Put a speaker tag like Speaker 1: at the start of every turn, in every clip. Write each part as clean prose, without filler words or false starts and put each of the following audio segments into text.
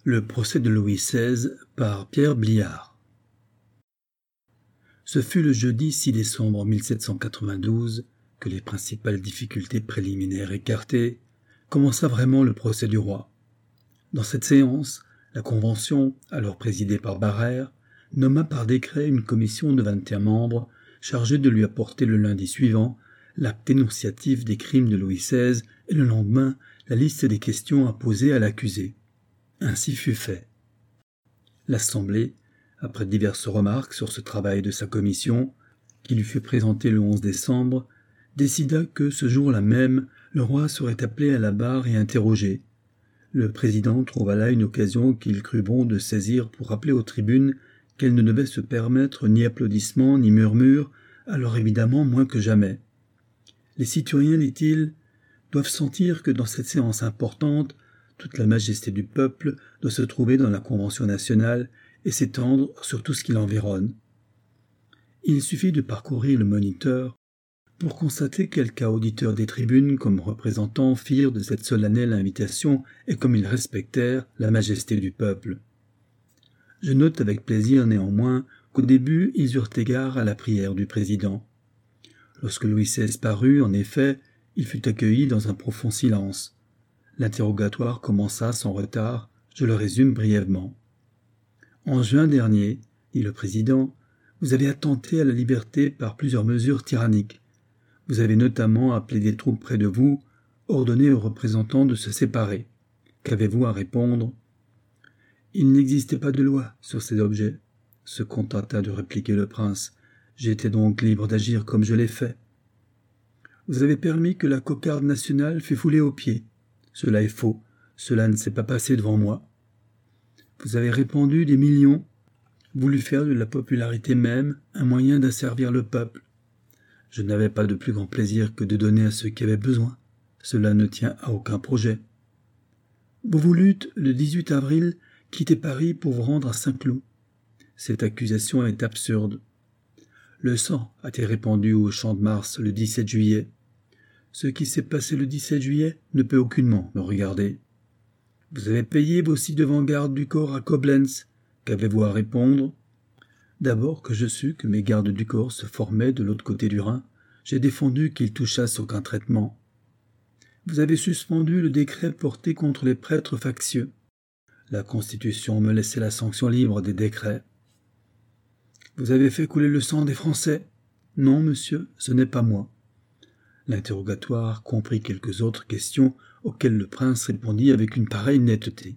Speaker 1: Le procès de Louis XVI par Pierre Bliard. Ce fut le jeudi 6 décembre 1792 que, les principales difficultés préliminaires écartées, commença vraiment le procès du roi. Dans cette séance, la Convention, alors présidée par Barère, nomma par décret une commission de 21 membres chargée de lui apporter le lundi suivant l'acte énonciatif des crimes de Louis XVI et le lendemain la liste des questions à poser à l'accusé. Ainsi fut fait. L'Assemblée, après diverses remarques sur ce travail de sa commission, qui lui fut présenté le 11 décembre, décida que ce jour-là même, le roi serait appelé à la barre et interrogé. Le président trouva là une occasion qu'il crut bon de saisir pour rappeler aux tribunes qu'elles ne devaient se permettre ni applaudissements ni murmures, alors évidemment moins que jamais. Les citoyens, dit-il, doivent sentir que dans cette séance importante, toute la majesté du peuple doit se trouver dans la Convention nationale et s'étendre sur tout ce qui l'environne. Il suffit de parcourir le Moniteur pour constater quels cas auditeurs des tribunes comme représentants firent de cette solennelle invitation et comme ils respectèrent la majesté du peuple. Je note avec plaisir néanmoins qu'au début ils eurent égard à la prière du président. Lorsque Louis XVI parut, en effet, il fut accueilli dans un profond silence. L'interrogatoire commença sans retard, je le résume brièvement. « En juin dernier, dit le président, vous avez attenté à la liberté par plusieurs mesures tyranniques. Vous avez notamment appelé des troupes près de vous, ordonné aux représentants de se séparer. Qu'avez-vous à répondre ?»« Il n'existait pas de loi sur ces objets, » se contenta de répliquer le prince. « J'étais donc libre d'agir comme je l'ai fait. »« Vous avez permis que la cocarde nationale fût foulée aux pieds. Cela est faux, cela ne s'est pas passé devant moi. Vous avez répandu des millions, voulu faire de la popularité même un moyen d'asservir le peuple. Je n'avais pas de plus grand plaisir que de donner à ceux qui avaient besoin. Cela ne tient à aucun projet. Vous voulûtes, le 18 avril, quitter Paris pour vous rendre à Saint-Cloud. Cette accusation est absurde. Le sang a été répandu au Champ de Mars le 17 juillet. Ce qui s'est passé le 17 juillet ne peut aucunement me regarder. Vous avez payé vos ci-devant gardes du corps à Coblentz. Qu'avez-vous à répondre ? D'abord que je sus que mes gardes du corps se formaient de l'autre côté du Rhin, j'ai défendu qu'ils touchassent aucun traitement. Vous avez suspendu le décret porté contre les prêtres factieux. La Constitution me laissait la sanction libre des décrets. Vous avez fait couler le sang des Français. Non, monsieur, ce n'est pas moi. L'interrogatoire comprit quelques autres questions auxquelles le prince répondit avec une pareille netteté.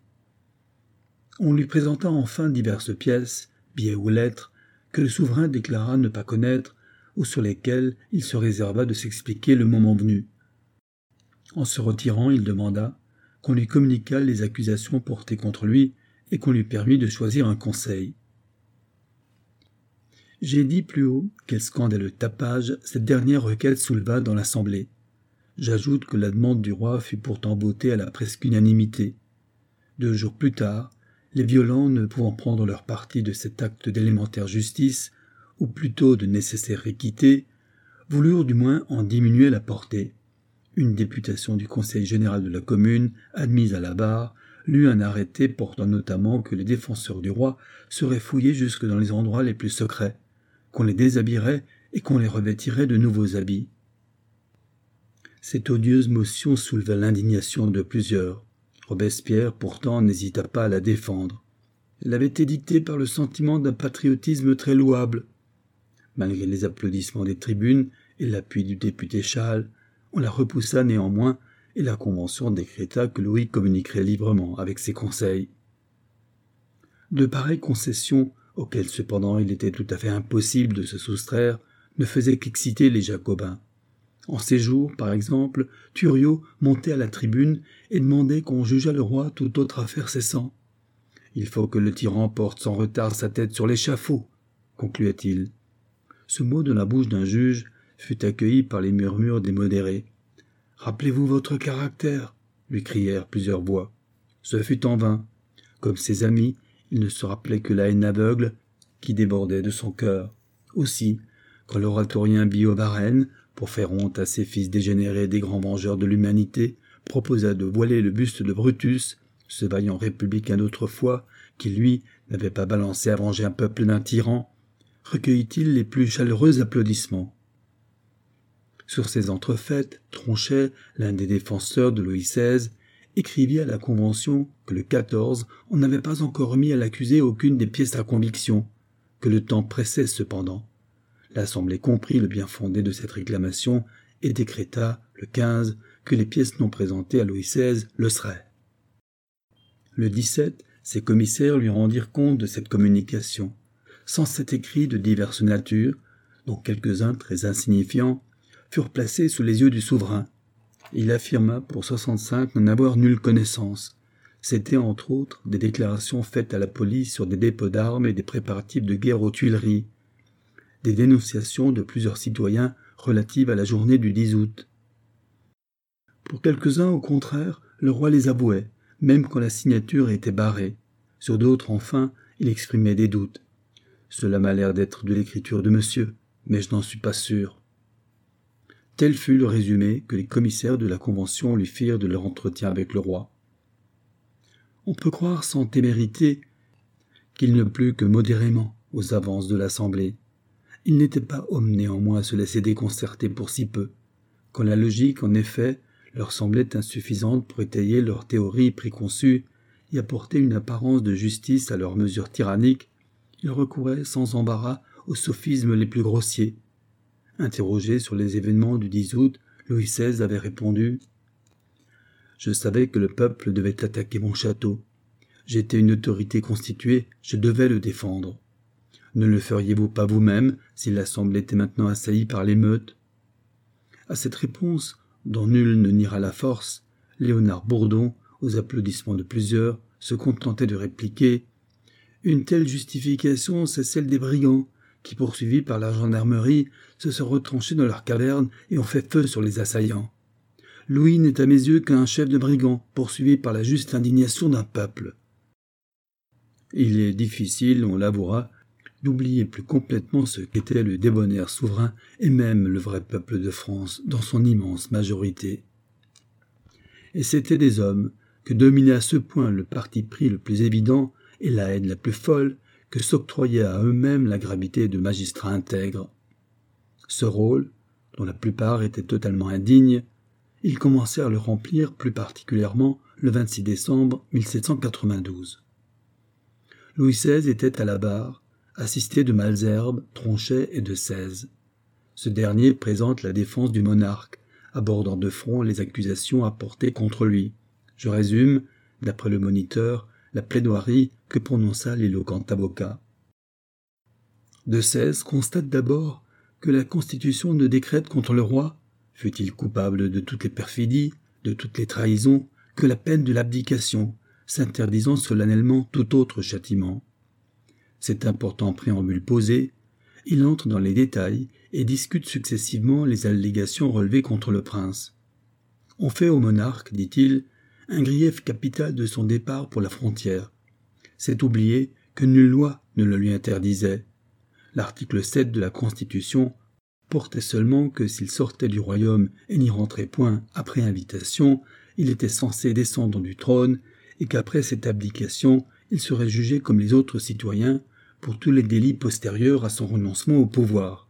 Speaker 1: On lui présenta enfin diverses pièces, billets ou lettres, que le souverain déclara ne pas connaître ou sur lesquelles il se réserva de s'expliquer le moment venu. En se retirant, il demanda qu'on lui communiquât les accusations portées contre lui et qu'on lui permît de choisir un conseil. J'ai dit plus haut quel scandaleux tapage cette dernière requête souleva dans l'Assemblée. J'ajoute que la demande du roi fut pourtant votée à la presque unanimité. 2 jours plus tard, les violents, ne pouvant prendre leur parti de cet acte d'élémentaire justice, ou plutôt de nécessaire équité, voulurent du moins en diminuer la portée. Une députation du Conseil général de la Commune, admise à la barre, lut un arrêté portant notamment que les défenseurs du roi seraient fouillés jusque dans les endroits les plus secrets, qu'on les déshabillerait et qu'on les revêtirait de nouveaux habits. Cette odieuse motion souleva l'indignation de plusieurs. Robespierre, pourtant, n'hésita pas à la défendre. Elle avait été dictée par le sentiment d'un patriotisme très louable. Malgré les applaudissements des tribunes et l'appui du député Schall, on la repoussa néanmoins et la Convention décréta que Louis communiquerait librement avec ses conseils. De pareilles concessions, auxquelles cependant il était tout à fait impossible de se soustraire, ne faisaient qu'exciter les Jacobins. En ces jours, par exemple, Thuriot montait à la tribune et demandait qu'on jugeât le roi toute autre affaire cessant. « Il faut que le tyran porte sans retard sa tête sur l'échafaud », concluait-il. Ce mot de la bouche d'un juge fut accueilli par les murmures des modérés. « Rappelez-vous votre caractère » lui crièrent plusieurs voix. Ce fut en vain. Comme ses amis, il ne se rappelait que la haine aveugle qui débordait de son cœur. Aussi, quand l'oratorien Billaud Varennes, pour faire honte à ces fils dégénérés des grands vengeurs de l'humanité, proposa de voiler le buste de Brutus, ce vaillant républicain d'autrefois, qui lui n'avait pas balancé à venger un peuple d'un tyran, recueillit-il les plus chaleureux applaudissements. Sur ces entrefaites, Tronchet, l'un des défenseurs de Louis XVI, écrivit à la Convention que le 14 on n'avait pas encore remis à l'accusé aucune des pièces à conviction, que le temps pressait cependant. L'Assemblée comprit le bien fondé de cette réclamation et décréta, le 15, que les pièces non présentées à Louis XVI le seraient. Le 17, ses commissaires lui rendirent compte de cette communication. Sans cet écrit de diverses natures, dont quelques-uns très insignifiants, furent placés sous les yeux du souverain. Il affirma pour 65 n'en avoir nulle connaissance. C'étaient entre autres des déclarations faites à la police sur des dépôts d'armes et des préparatifs de guerre aux Tuileries, des dénonciations de plusieurs citoyens relatives à la journée du 10 août. Pour quelques-uns, au contraire, le roi les avouait, même quand la signature était barrée. Sur d'autres, enfin, il exprimait des doutes. Cela m'a l'air d'être de l'écriture de monsieur, mais je n'en suis pas sûr. Tel fut le résumé que les commissaires de la Convention lui firent de leur entretien avec le roi. On peut croire sans témérité qu'il ne plut que modérément aux avances de l'Assemblée. Il n'était pas homme néanmoins à se laisser déconcerter pour si peu. Quand la logique, en effet, leur semblait insuffisante pour étayer leurs théories préconçues et apporter une apparence de justice à leurs mesures tyranniques, ils recouraient sans embarras aux sophismes les plus grossiers. Interrogé sur les événements du 10 août, Louis XVI avait répondu « Je savais que le peuple devait attaquer mon château. J'étais une autorité constituée, je devais le défendre. Ne le feriez-vous pas vous-même si l'Assemblée était maintenant assaillie par l'émeute ?» À cette réponse, dont nul ne niera la force, Léonard Bourdon, aux applaudissements de plusieurs, se contentait de répliquer « Une telle justification, c'est celle des brigands, qui, poursuivis par la gendarmerie, se sont retranchés dans leurs cavernes et ont fait feu sur les assaillants. Louis n'est à mes yeux qu'un chef de brigands, poursuivi par la juste indignation d'un peuple. » Il est difficile, on l'avouera, d'oublier plus complètement ce qu'était le débonnaire souverain et même le vrai peuple de France dans son immense majorité. Et c'étaient des hommes que dominait à ce point le parti pris le plus évident et la haine la plus folle que s'octroyaient à eux-mêmes la gravité de magistrats intègres. Ce rôle, dont la plupart étaient totalement indignes, ils commencèrent à le remplir plus particulièrement le 26 décembre 1792. Louis XVI était à la barre, assisté de Malesherbes, Tronchet et de Sèze. Ce dernier présente la défense du monarque, abordant de front les accusations apportées contre lui. Je résume, d'après le Moniteur, la plaidoirie que prononça l'éloquent avocat. De Sèze constate d'abord que la Constitution ne décrète contre le roi, fût-il coupable de toutes les perfidies, de toutes les trahisons, que la peine de l'abdication, s'interdisant solennellement tout autre châtiment. Cet important préambule posé, il entre dans les détails et discute successivement les allégations relevées contre le prince. On fait au monarque, dit-il, un grief capital de son départ pour la frontière. C'est oublier que nulle loi ne le lui interdisait. L'article 7 de la Constitution portait seulement que s'il sortait du royaume et n'y rentrait point après invitation, il était censé descendre du trône et qu'après cette abdication, il serait jugé comme les autres citoyens pour tous les délits postérieurs à son renoncement au pouvoir.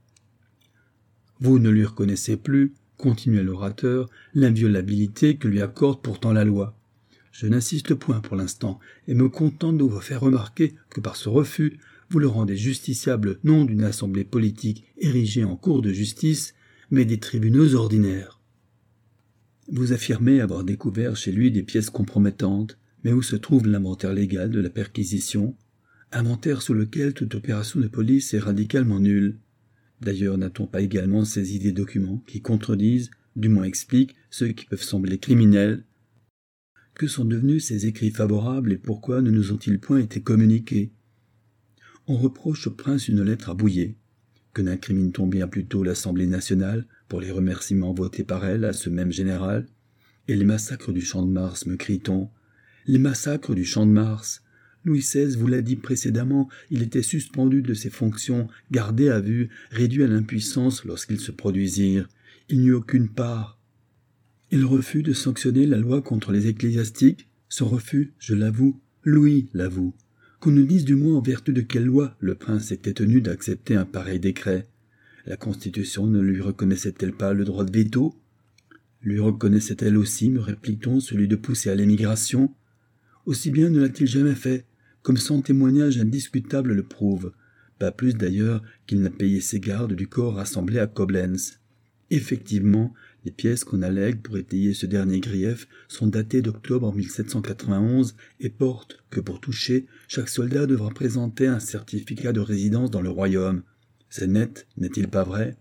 Speaker 1: Vous ne lui reconnaissez plus, continuait l'orateur, l'inviolabilité que lui accorde pourtant la loi. Je n'insiste point pour l'instant et me contente de vous faire remarquer que par ce refus, vous le rendez justiciable non d'une assemblée politique érigée en cour de justice, mais des tribunaux ordinaires. Vous affirmez avoir découvert chez lui des pièces compromettantes, mais où se trouve l'inventaire légal de la perquisition, inventaire sous lequel toute opération de police est radicalement nulle. D'ailleurs, n'a-t-on pas également saisi des documents qui contredisent, du moins expliquent, ceux qui peuvent sembler criminels? Que sont devenus ces écrits favorables et pourquoi ne nous ont-ils point été communiqués? On reproche au prince une lettre à Bouillé. Que n'incrimine-t-on bien plutôt l'Assemblée nationale pour les remerciements votés par elle à ce même général? Et les massacres du Champ de Mars, me crie-t-on? Les massacres du Champ de Mars! Louis XVI vous l'a dit précédemment, il était suspendu de ses fonctions, gardé à vue, réduit à l'impuissance lorsqu'ils se produisirent. Il n'y eut aucune part. Il refut de sanctionner la loi contre les ecclésiastiques, Ce refus, je l'avoue, Louis l'avoue. Qu'on nous dise du moins en vertu de quelle loi le prince était tenu d'accepter un pareil décret. La Constitution ne lui reconnaissait-elle pas le droit de veto? Lui reconnaissait-elle aussi, me réplique-t-on, celui de pousser à l'émigration? Aussi bien ne l'a-t-il jamais fait, comme son témoignage indiscutable le prouve, pas plus d'ailleurs qu'il n'a payé ses gardes du corps rassemblé à Coblentz. Effectivement, les pièces qu'on allègue pour étayer ce dernier grief sont datées d'octobre 1791 et portent que pour toucher, chaque soldat devra présenter un certificat de résidence dans le royaume. C'est net, n'est-il pas vrai?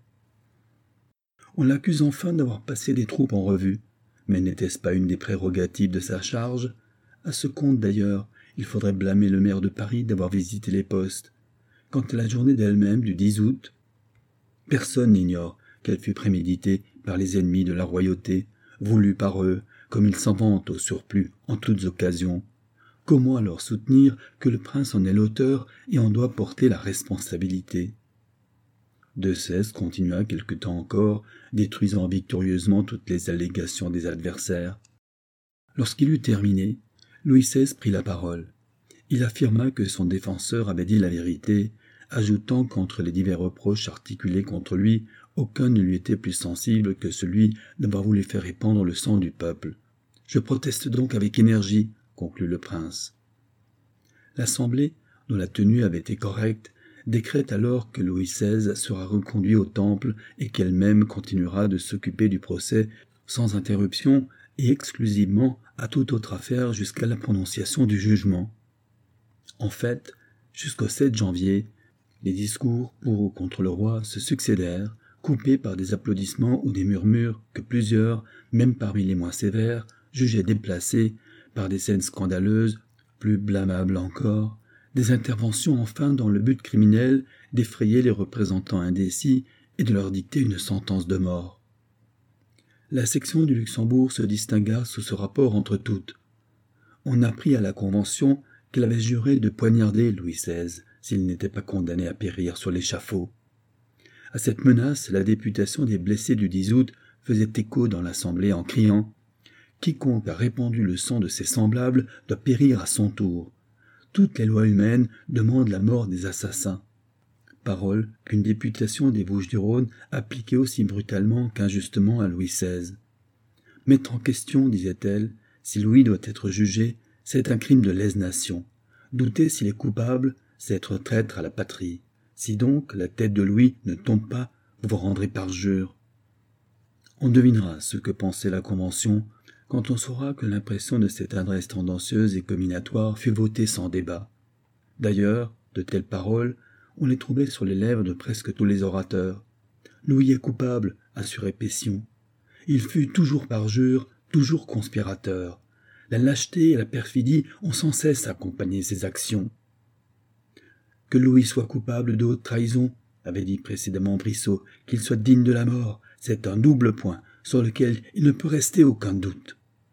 Speaker 1: On l'accuse enfin d'avoir passé des troupes en revue. Mais n'était-ce pas une des prérogatives de sa charge? À ce compte d'ailleurs, il faudrait blâmer le maire de Paris d'avoir visité les postes. Quant à la journée d'elle-même du 10 août, personne n'ignore qu'elle fut préméditée par les ennemis de la royauté, voulue par eux, comme ils s'en vantent au surplus en toutes occasions. Comment alors soutenir que le prince en est l'auteur et en doit porter la responsabilité? De Cesse continua quelque temps encore, détruisant victorieusement toutes les allégations des adversaires. Lorsqu'il eut terminé, Louis XVI prit la parole. Il affirma que son défenseur avait dit la vérité, ajoutant qu'entre les divers reproches articulés contre lui, aucun ne lui était plus sensible que celui d'avoir voulu faire répandre le sang du peuple. « Je proteste donc avec énergie, » conclut le prince. L'Assemblée, dont la tenue avait été correcte, décrète alors que Louis XVI sera reconduit au Temple et qu'elle-même continuera de s'occuper du procès sans interruption et exclusivement à toute autre affaire jusqu'à la prononciation du jugement. En fait, jusqu'au 7 janvier, les discours pour ou contre le roi se succédèrent, coupés par des applaudissements ou des murmures que plusieurs, même parmi les moins sévères, jugeaient déplacés par des scènes scandaleuses, plus blâmables encore, des interventions enfin dans le but criminel d'effrayer les représentants indécis et de leur dicter une sentence de mort. La section du Luxembourg se distingua sous ce rapport entre toutes. On apprit à la Convention qu'elle avait juré de poignarder Louis XVI s'il n'était pas condamné à périr sur l'échafaud. À cette menace, la députation des blessés du 10 août faisait écho dans l'Assemblée en criant « Quiconque a répandu le sang de ses semblables doit périr à son tour. Toutes les lois humaines demandent la mort des assassins. » Parole qu'une députation des Vosges-du-Rhône appliquait aussi brutalement qu'injustement à Louis XVI. « Mettre en question, disait-elle, si Louis doit être jugé, c'est un crime de lèse-nation. Douter s'il est coupable, c'est être traître à la patrie. Si donc la tête de Louis ne tombe pas, vous vous rendrez parjure. » On devinera ce que pensait la Convention quand on saura que l'impression de cette adresse tendancieuse et comminatoire fut votée sans débat. D'ailleurs, de telles paroles, on les trouvait sur les lèvres de presque tous les orateurs. Louis est coupable, assurait Pétion. Il fut toujours parjure, toujours conspirateur. La lâcheté et la perfidie ont sans cesse accompagné ses actions. Que Louis soit coupable de haute trahison, avait dit précédemment Brissot, qu'il soit digne de la mort, c'est un double point sur lequel il ne peut rester aucun doute.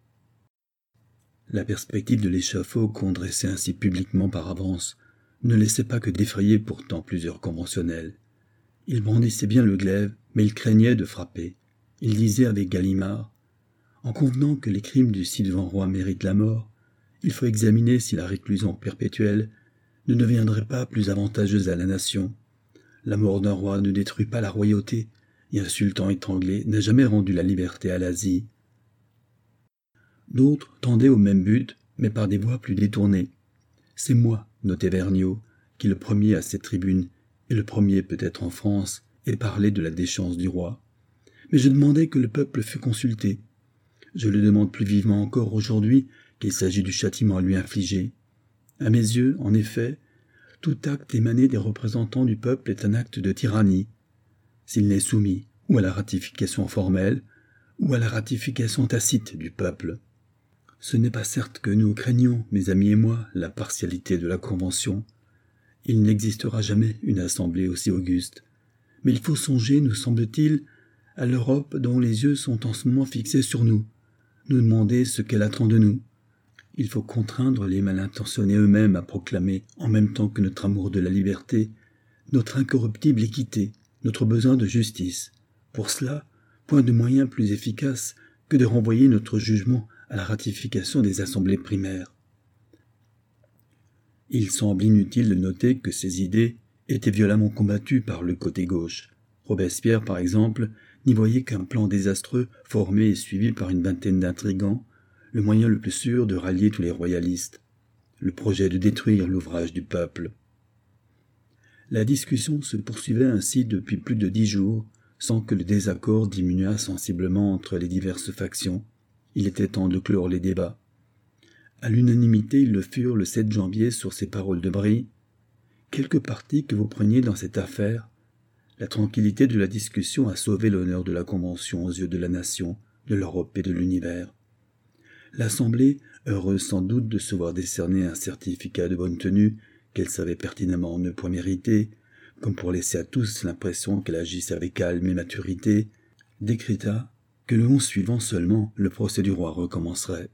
Speaker 1: La perspective de l'échafaud qu'on dressait ainsi publiquement par avance ne laissait pas que d'effrayer pourtant plusieurs conventionnels. Il brandissait bien le glaive, mais il craignait de frapper. Il disait avec Gallimard « En convenant que les crimes du ci-devant roi méritent la mort, il faut examiner si la réclusion perpétuelle ne deviendrait pas plus avantageuse à la nation. La mort d'un roi ne détruit pas la royauté, et un sultan étranglé n'a jamais rendu la liberté à l'Asie. » D'autres tendaient au même but, mais par des voies plus détournées. C'est moi, notait Vergniaud, qui le premier à cette tribune, et le premier peut-être en France, ait parlé de la déchéance du roi. Mais je demandais que le peuple fût consulté. Je le demande plus vivement encore aujourd'hui qu'il s'agit du châtiment à lui infliger. À mes yeux, en effet, tout acte émané des représentants du peuple est un acte de tyrannie. S'il n'est soumis ou à la ratification formelle, ou à la ratification tacite du peuple. Ce n'est pas certes que nous craignons, mes amis et moi, la partialité de la Convention. Il n'existera jamais une assemblée aussi auguste. Mais il faut songer, nous semble-t-il, à l'Europe dont les yeux sont en ce moment fixés sur nous, nous demander ce qu'elle attend de nous. Il faut contraindre les mal intentionnés eux-mêmes à proclamer, en même temps que notre amour de la liberté, notre incorruptible équité, notre besoin de justice. Pour cela, point de moyen plus efficace que de renvoyer notre jugement à la ratification des assemblées primaires. Il semble inutile de noter que ces idées étaient violemment combattues par le côté gauche. Robespierre, par exemple, n'y voyait qu'un plan désastreux formé et suivi par une vingtaine d'intrigants, le moyen le plus sûr de rallier tous les royalistes, le projet de détruire l'ouvrage du peuple. La discussion se poursuivait ainsi depuis plus de 10 jours, sans que le désaccord diminuât sensiblement entre les diverses factions. Il était temps de clore les débats. À l'unanimité, ils le furent le 7 janvier sur ces paroles de Brie. « Quelque parti que vous preniez dans cette affaire, la tranquillité de la discussion a sauvé l'honneur de la Convention aux yeux de la nation, de l'Europe et de l'univers. L'Assemblée, heureuse sans doute de se voir décerner un certificat de bonne tenue qu'elle savait pertinemment ne point mériter, comme pour laisser à tous l'impression qu'elle agisse avec calme et maturité, décréta que le 11 suivant seulement le procès du roi recommencerait.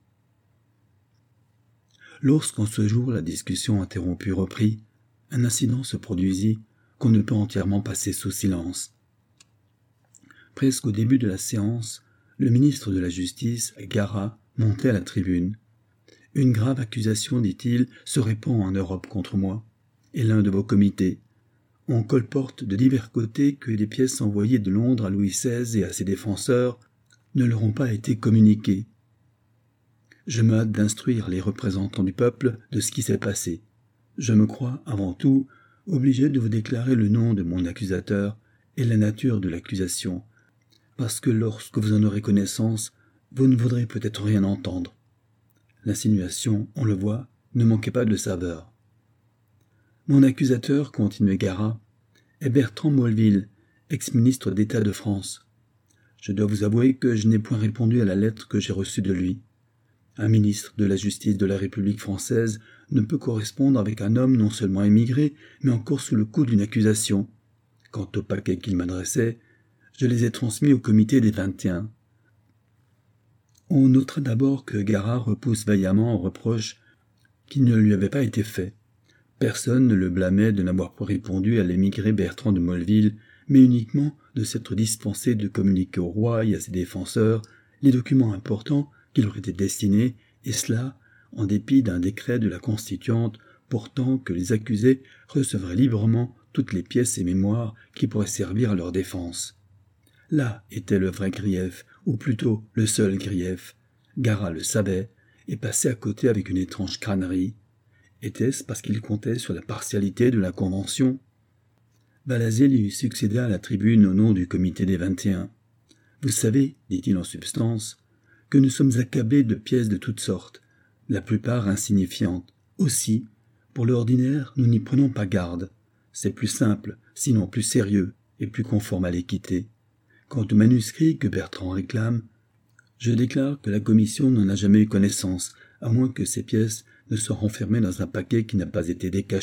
Speaker 1: Lorsqu'en ce jour la discussion interrompue reprit, un incident se produisit qu'on ne peut entièrement passer sous silence. Presque au début de la séance, le ministre de la Justice, Garat, montait à la tribune. « Une grave accusation, dit-il, se répand en Europe contre moi, et l'un de vos comités. On colporte de divers côtés que les pièces envoyées de Londres à Louis XVI et à ses défenseurs ne leur ont pas été communiquées. Je me hâte d'instruire les représentants du peuple de ce qui s'est passé. Je me crois, avant tout, obligé de vous déclarer le nom de mon accusateur et la nature de l'accusation, parce que lorsque vous en aurez connaissance, vous ne voudrez peut-être rien entendre. L'insinuation, on le voit, ne manquait pas de saveur. Mon accusateur, continuait Garat, est Bertrand Molleville, ex-ministre d'État de France. Je dois vous avouer que je n'ai point répondu à la lettre que j'ai reçue de lui. Un ministre de la Justice de la République française ne peut correspondre avec un homme non seulement émigré, mais encore sous le coup d'une accusation. Quant aux paquets qu'il m'adressait, je les ai transmis au comité des 21. On notera d'abord que Garat repousse vaillamment au reproche qui ne lui avait pas été fait. Personne ne le blâmait de n'avoir pas répondu à l'émigré Bertrand de Molleville, mais uniquement de s'être dispensé de communiquer au roi et à ses défenseurs les documents importants qui leur étaient destinés, et cela en dépit d'un décret de la Constituante portant que les accusés recevraient librement toutes les pièces et mémoires qui pourraient servir à leur défense. Là était le vrai grief, ou plutôt le seul grief. Garat le savait, et passait à côté avec une étrange crânerie. Était-ce parce qu'il comptait sur la partialité de la Convention ? Balazé lui succéda à la tribune au nom du comité des 21. « Vous savez, dit-il en substance, que nous sommes accablés de pièces de toutes sortes, la plupart insignifiantes. Aussi, pour l'ordinaire, nous n'y prenons pas garde. C'est plus simple, sinon plus sérieux, et plus conforme à l'équité. Quant au manuscrit que Bertrand réclame, je déclare que la commission n'en a jamais eu connaissance, à moins que ces pièces ne soient renfermées dans un paquet qui n'a pas été décacheté. »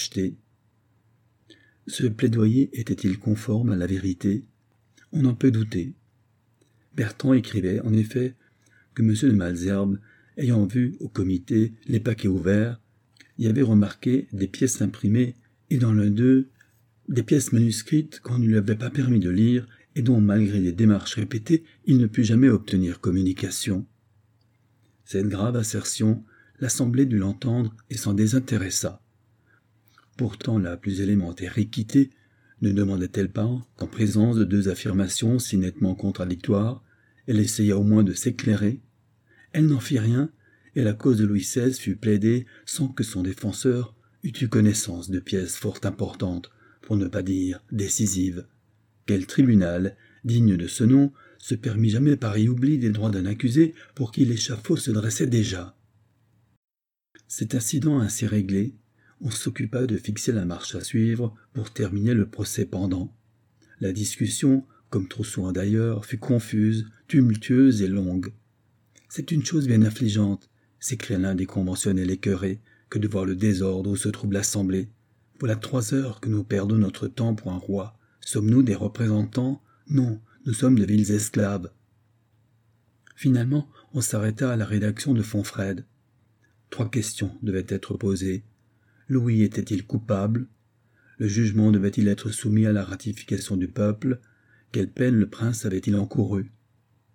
Speaker 1: Ce plaidoyer était-il conforme à la vérité ? On en peut douter. Bertrand écrivait, en effet, que M. de Malesherbes, ayant vu au comité les paquets ouverts, y avait remarqué des pièces imprimées et dans l'un d'eux, des pièces manuscrites qu'on ne lui avait pas permis de lire et dont, malgré des démarches répétées, il ne put jamais obtenir communication. Cette grave assertion, l'Assemblée dut l'entendre et s'en désintéressa. Pourtant, la plus élémentaire équité ne demandait-elle pas qu'en présence de deux affirmations si nettement contradictoires, elle essaya au moins de s'éclairer? Elle n'en fit rien, et la cause de Louis XVI fut plaidée sans que son défenseur eût eu connaissance de pièces fort importantes, pour ne pas dire décisives. Quel tribunal, digne de ce nom, se permit jamais pareil oubli des droits d'un accusé pour qui l'échafaud se dressait déjà? Cet incident ainsi réglé, on s'occupa de fixer la marche à suivre pour terminer le procès pendant. La discussion, comme trop souvent d'ailleurs, fut confuse, tumultueuse et longue. « C'est une chose bien affligeante, » s'écria l'un des conventionnels écœurés, « que de voir le désordre où se trouve l'Assemblée. Voilà 3 heures que nous perdons notre temps pour un roi. Sommes-nous des représentants? Non, nous sommes de vils esclaves. » Finalement, on s'arrêta à la rédaction de Fonfrède. 3 questions devaient être posées. Louis était-il coupable? Le jugement devait-il être soumis à la ratification du peuple? Quelle peine le prince avait-il encouru?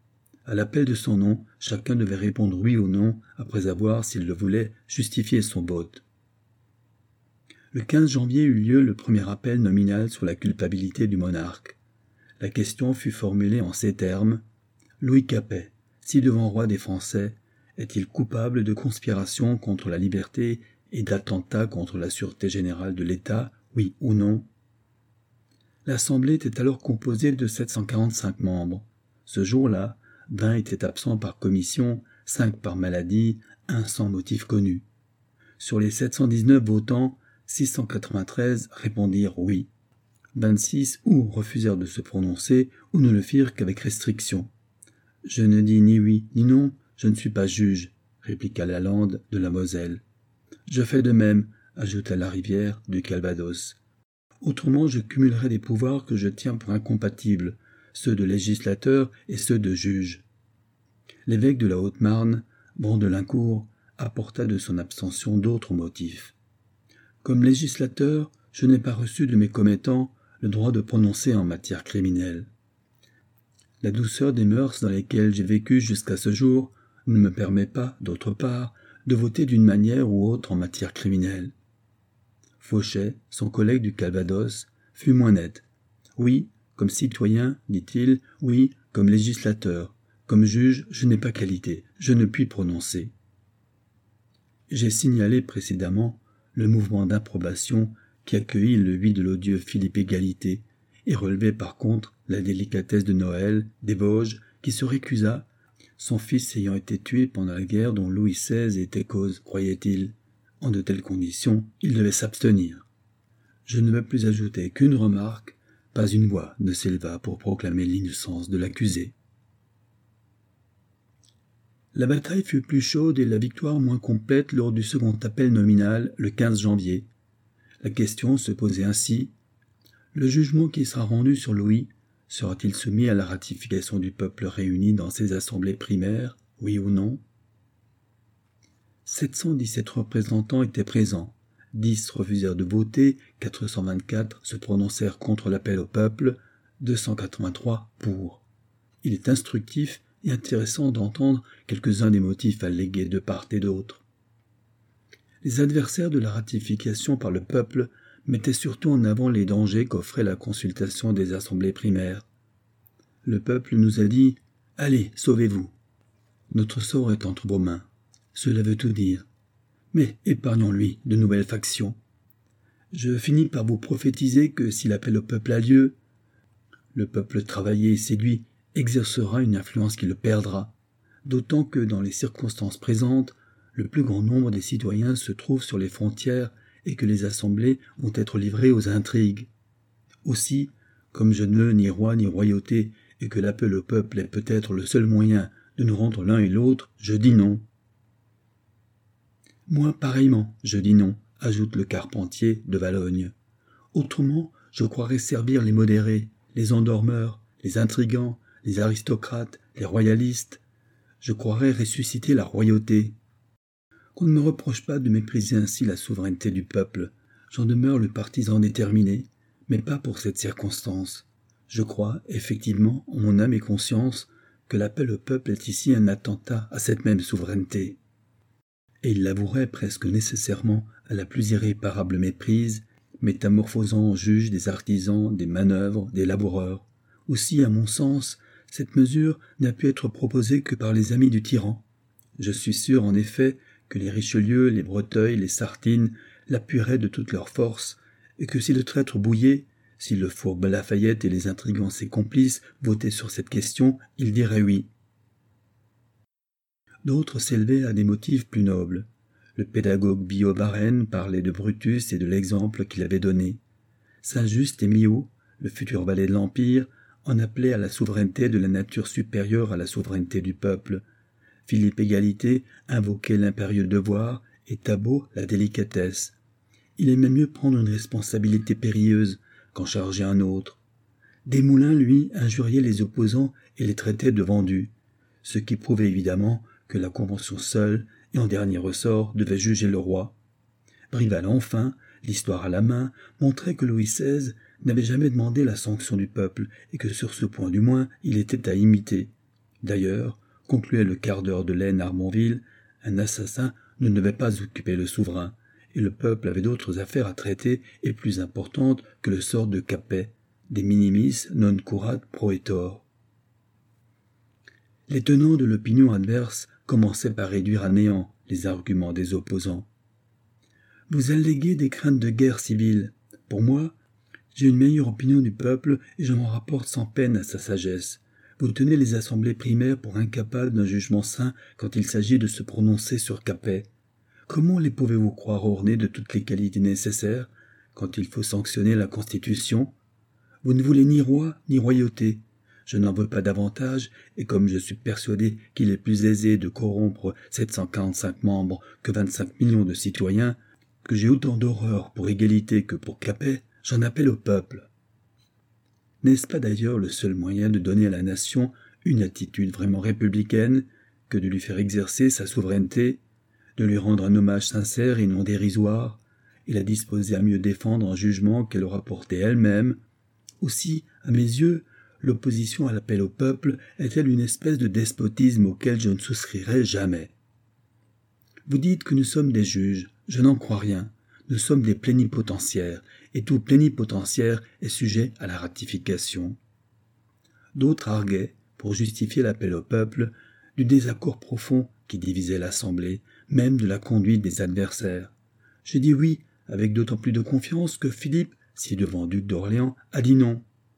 Speaker 1: À l'appel de son nom, chacun devait répondre oui ou non, après avoir, s'il le voulait, justifié son vote. Le 15 janvier eut lieu le premier appel nominal sur la culpabilité du monarque. La question fut formulée en ces termes : Louis Capet, ci-devant roi des Français, est-il coupable de conspiration contre la liberté et d'attentat contre la sûreté générale de l'État, oui ou non ? L'Assemblée était alors composée de 745 membres. Ce jour-là, 20 étaient absents par commission, 5 par maladie, 1 sans motif connu. Sur les 719 votants, 693 répondirent oui. 26 ou refusèrent de se prononcer ou ne le firent qu'avec restriction. « Je ne dis ni oui ni non, je ne suis pas juge », répliqua Lalande de la Moselle. « Je fais de même », ajouta Larivière du Calvados. « Autrement, je cumulerais des pouvoirs que je tiens pour incompatibles, ceux de législateur et ceux de juge. » L'évêque de la Haute-Marne, Brandelincourt, apporta de son abstention d'autres motifs. « Comme législateur, je n'ai pas reçu de mes commettants le droit de prononcer en matière criminelle. La douceur des mœurs dans lesquelles j'ai vécu jusqu'à ce jour ne me permet pas, d'autre part, de voter d'une manière ou autre en matière criminelle. » Fauchet, son collègue du Calvados, fut moins net. « Oui, comme citoyen, dit-il, oui, comme législateur. Comme juge, je n'ai pas qualité, je ne puis prononcer. » J'ai signalé précédemment le mouvement d'approbation qui accueillit le oui de l'odieux Philippe Égalité, et relevait par contre la délicatesse de Noël, des Vosges, qui se récusa, son fils ayant été tué pendant la guerre dont Louis XVI était cause, croyait-il. En de telles conditions, il devait s'abstenir. Je ne veux plus ajouter qu'une remarque, pas une voix ne s'éleva pour proclamer l'innocence de l'accusé. La bataille fut plus chaude et la victoire moins complète lors du second appel nominal le 15 janvier. La question se posait ainsi : le jugement qui sera rendu sur Louis sera-t-il soumis à la ratification du peuple réuni dans ses assemblées primaires, oui ou non ? 717 représentants étaient présents, 10 refusèrent de voter, 424 se prononcèrent contre l'appel au peuple, 283 pour. Il est instructif et intéressant d'entendre quelques-uns des motifs allégués de part et d'autre. Les adversaires de la ratification par le peuple mettaient surtout en avant les dangers qu'offrait la consultation des assemblées primaires. Le peuple nous a dit « Allez, sauvez-vous ! Notre sort est entre vos mains. » Cela veut tout dire. Mais épargnons-lui de nouvelles factions. Je finis par vous prophétiser que si l'appel au peuple a lieu, le peuple travaillé et séduit exercera une influence qui le perdra, d'autant que dans les circonstances présentes, le plus grand nombre des citoyens se trouve sur les frontières et que les assemblées vont être livrées aux intrigues. Aussi, comme je ne veux ni roi ni royauté et que l'appel au peuple est peut-être le seul moyen de nous rendre l'un et l'autre, je dis non. Moi, pareillement, je dis non, ajoute le Carpentier de Valogne. Autrement, je croirais servir les modérés, les endormeurs, les intrigants, les aristocrates, les royalistes. Je croirais ressusciter la royauté. Qu'on ne me reproche pas de mépriser ainsi la souveraineté du peuple. J'en demeure le partisan déterminé, mais pas pour cette circonstance. Je crois, effectivement, en mon âme et conscience, que l'appel au peuple est ici un attentat à cette même souveraineté. Et il l'avouerait presque nécessairement à la plus irréparable méprise, métamorphosant en juge des artisans, des manœuvres, des laboureurs. Aussi, à mon sens, cette mesure n'a pu être proposée que par les amis du tyran. Je suis sûr, en effet, que les Richelieu, les Breteuil, les Sartines l'appuieraient de toute leur force, et que si le traître Bouillé, si le fourbe Lafayette et les intrigants ses complices votaient sur cette question, ils diraient oui. D'autres s'élevaient à des motifs plus nobles. Le pédagogue Billaud-Varenne parlait de Brutus et de l'exemple qu'il avait donné. Saint-Just et Millot, le futur valet de l'Empire, en appelait à la souveraineté de la nature supérieure à la souveraineté du peuple. Philippe Égalité invoquait l'impérieux devoir et Tabot la délicatesse. Il aimait mieux prendre une responsabilité périlleuse qu'en charger un autre. Desmoulins, lui, injuriait les opposants et les traitait de vendus, ce qui prouvait évidemment que la Convention seule, et en dernier ressort, devait juger le roi. Brival, enfin, l'histoire à la main, montrait que Louis XVI n'avait jamais demandé la sanction du peuple, et que sur ce point du moins, il était à imiter. D'ailleurs, concluait le quart d'heure de laine Armonville, un assassin ne devait pas occuper le souverain, et le peuple avait d'autres affaires à traiter et plus importantes que le sort de Capet, des minimis non curat proetor. Les tenants de l'opinion adverse commençaient par réduire à néant les arguments des opposants. Vous alléguez des craintes de guerre civile. Pour moi, j'ai une meilleure opinion du peuple et je m'en rapporte sans peine à sa sagesse. Vous tenez les assemblées primaires pour incapables d'un jugement sain quand il s'agit de se prononcer sur Capet. Comment les pouvez-vous croire ornés de toutes les qualités nécessaires quand il faut sanctionner la Constitution? Vous ne voulez ni roi ni royauté. Je n'en veux pas davantage, et comme je suis persuadé qu'il est plus aisé de corrompre 745 membres que 25 millions de citoyens, que j'ai autant d'horreur pour égalité que pour Capet, j'en appelle au peuple. N'est-ce pas d'ailleurs le seul moyen de donner à la nation une attitude vraiment républicaine que de lui faire exercer sa souveraineté, de lui rendre un hommage sincère et non dérisoire, et la disposer à mieux défendre un jugement qu'elle aura porté elle-même? Aussi, à mes yeux, l'opposition à l'appel au peuple est-elle une espèce de despotisme auquel je ne souscrirai jamais. Vous dites que nous sommes des juges, je n'en crois rien. Nous sommes des plénipotentiaires, et tout plénipotentiaire est sujet à la ratification. D'autres arguaient, pour justifier l'appel au peuple, du désaccord profond qui divisait l'Assemblée, même de la conduite des adversaires. J'ai dit oui, avec d'autant plus de confiance que Philippe, ci-devant duc d'Orléans, a dit non.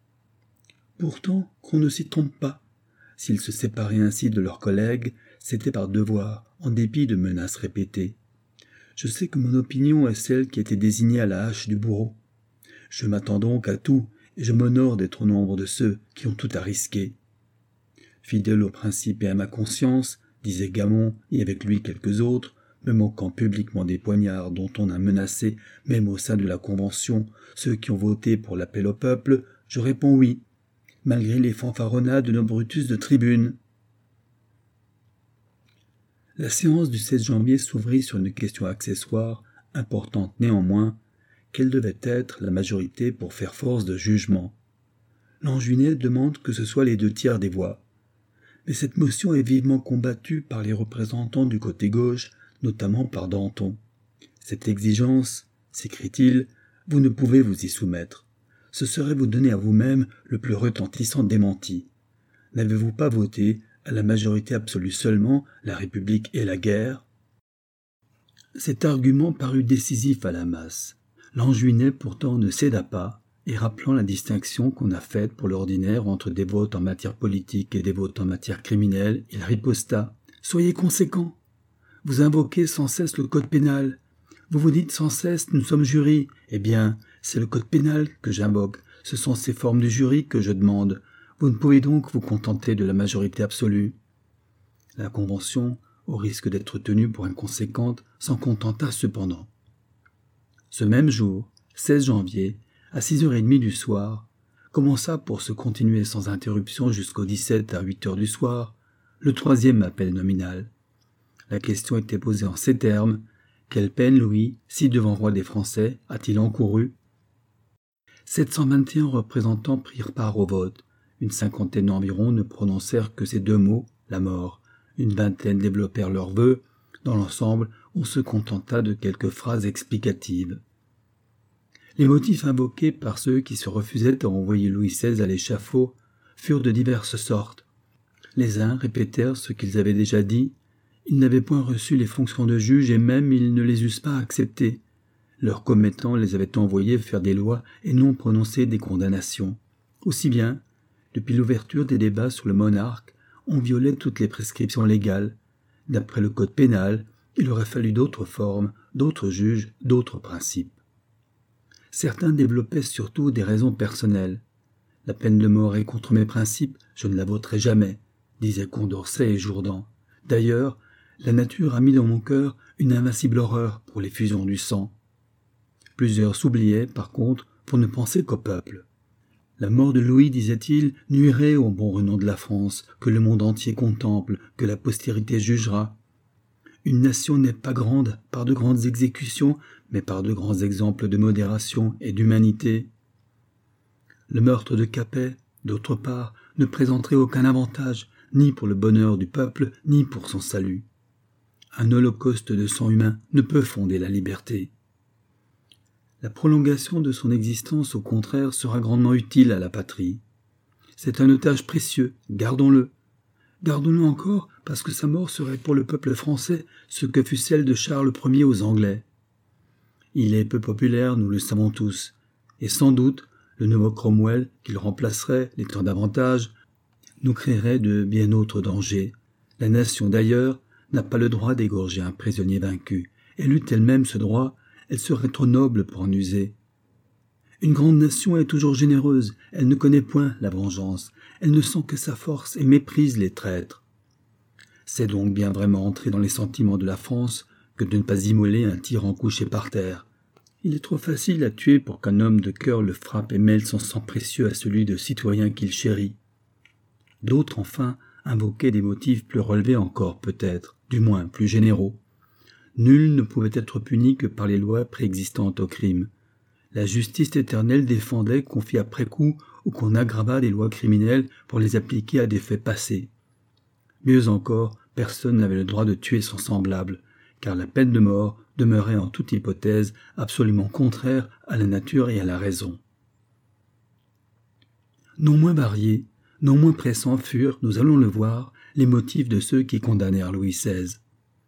Speaker 1: Pourtant, qu'on ne s'y trompe pas. S'ils se séparaient ainsi de leurs collègues, c'était par devoir, en dépit de menaces répétées. Je sais que mon opinion est celle qui était désignée à la hache du bourreau. Je m'attends donc à tout, et je m'honore d'être au nombre de ceux qui ont tout à risquer. Fidèle aux principes et à ma conscience, disait Gamon, et avec lui quelques autres, me moquant publiquement des poignards dont on a menacé, même au sein de la Convention, ceux qui ont voté pour l'appel au peuple, je réponds oui, malgré les fanfaronnades de nos Brutus de tribune. La séance du 16 janvier s'ouvrit sur une question accessoire, importante néanmoins, quelle devait être la majorité pour faire force de jugement. Lanjuinais demande que ce soit les 2/3 des voix. Mais cette motion est vivement combattue par les représentants du côté gauche, notamment par Danton. Cette exigence, s'écrie-t-il, vous ne pouvez vous y soumettre. Ce serait vous donner à vous-même le plus retentissant démenti. N'avez-vous pas voté à la majorité absolue seulement la République et la guerre? Cet argument parut décisif à la masse. Lanjuinais pourtant ne céda pas, et rappelant la distinction qu'on a faite pour l'ordinaire entre des votes en matière politique et des votes en matière criminelle, il riposta. « Soyez conséquents. Vous invoquez sans cesse le code pénal. Vous vous dites sans cesse « nous sommes jury ». Eh bien, c'est le code pénal que j'invoque. Ce sont ces formes de jury que je demande. Vous ne pouvez donc vous contenter de la majorité absolue. » La Convention, au risque d'être tenue pour inconséquente, s'en contenta cependant. Ce même jour, 16 janvier, à 6h30 du soir, commença pour se continuer sans interruption jusqu'au 17 à 8h du soir, le 3e appel nominal. La question était posée en ces termes. Quelle peine Louis, ci-devant roi des Français, a-t-il encouru? 721 représentants prirent part au vote. Une cinquantaine environ ne prononcèrent que ces 2 mots, la mort. Une vingtaine développèrent leurs vœux. Dans l'ensemble, on se contenta de quelques phrases explicatives. Les motifs invoqués par ceux qui se refusaient à envoyer Louis XVI à l'échafaud furent de diverses sortes. Les uns répétèrent ce qu'ils avaient déjà dit. Ils n'avaient point reçu les fonctions de juge et même ils ne les eussent pas acceptées. Leurs commettants les avaient envoyés faire des lois et non prononcer des condamnations. Aussi bien, depuis l'ouverture des débats sur le monarque, on violait toutes les prescriptions légales. D'après le code pénal, il aurait fallu d'autres formes, d'autres juges, d'autres principes. Certains développaient surtout des raisons personnelles. La peine de mort est contre mes principes, je ne la voterai jamais, disaient Condorcet et Jourdan. D'ailleurs, la nature a mis dans mon cœur une invincible horreur pour l'effusion du sang. Plusieurs s'oubliaient, par contre, pour ne penser qu'au peuple. La mort de Louis, disait-il, nuirait au bon renom de la France, que le monde entier contemple, que la postérité jugera. Une nation n'est pas grande par de grandes exécutions, mais par de grands exemples de modération et d'humanité. Le meurtre de Capet, d'autre part, ne présenterait aucun avantage, ni pour le bonheur du peuple, ni pour son salut. Un holocauste de sang humain ne peut fonder la liberté. La prolongation de son existence, au contraire, sera grandement utile à la patrie. C'est un otage précieux, gardons-le. Gardons-le encore parce que sa mort serait pour le peuple français ce que fut celle de Charles Ier aux Anglais. Il est peu populaire, nous le savons tous, et sans doute le nouveau Cromwell, qu'il remplacerait les temps davantage, nous créerait de bien autres dangers. La nation, d'ailleurs, n'a pas le droit d'égorger un prisonnier vaincu. Elle eût elle-même ce droit, elle serait trop noble pour en user. Une grande nation est toujours généreuse, elle ne connaît point la vengeance, elle ne sent que sa force et méprise les traîtres. C'est donc bien vraiment entrer dans les sentiments de la France que de ne pas immoler un tyran couché par terre. Il est trop facile à tuer pour qu'un homme de cœur le frappe et mêle son sang précieux à celui de citoyen qu'il chérit. D'autres, enfin, invoquaient des motifs plus relevés encore peut-être, du moins plus généraux. Nul ne pouvait être puni que par les lois préexistantes au crime. La justice éternelle défendait qu'on fît après coup ou qu'on aggravât des lois criminelles pour les appliquer à des faits passés. Mieux encore, personne n'avait le droit de tuer son semblable, car la peine de mort demeurait en toute hypothèse absolument contraire à la nature et à la raison. Non moins variés, non moins pressants furent, nous allons le voir, les motifs de ceux qui condamnèrent Louis XVI.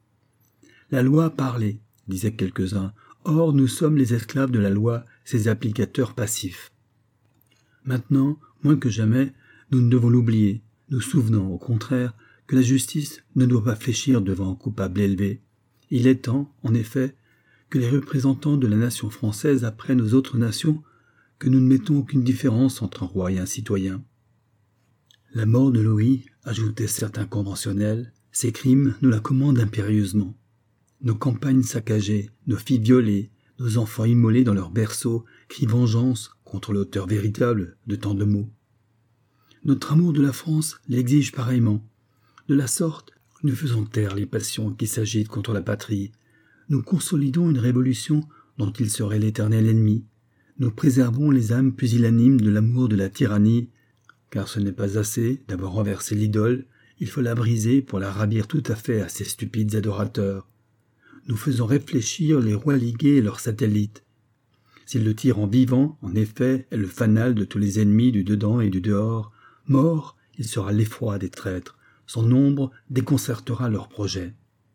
Speaker 1: La loi a parlé, disaient quelques-uns, or nous sommes les esclaves de la loi, ses applicateurs passifs. Maintenant, moins que jamais, nous ne devons l'oublier, nous souvenant au contraire que la justice ne doit pas fléchir devant un coupable élevé. Il est temps, en effet, que les représentants de la nation française apprennent aux autres nations que nous ne mettons aucune différence entre un roi et un citoyen. La mort de Louis, ajoutaient certains conventionnels, ses crimes nous la commandent impérieusement. Nos campagnes saccagées, nos filles violées, nos enfants immolés dans leurs berceaux crient vengeance contre l'auteur véritable de tant de maux. Notre amour de la France l'exige pareillement. De la sorte, nous faisons taire les passions qui s'agitent contre la patrie. Nous consolidons une révolution dont il serait l'éternel ennemi. Nous préservons les âmes pusillanimes de l'amour de la tyrannie, car ce n'est pas assez d'avoir renversé l'idole, il faut la briser pour la ravir tout à fait à ses stupides adorateurs. Nous faisons réfléchir les rois ligués et leurs satellites. Si le tyran vivant, en effet, est le fanal de tous les ennemis du dedans et du dehors, mort, il sera l'effroi des traîtres. Son ombre déconcertera leurs projets.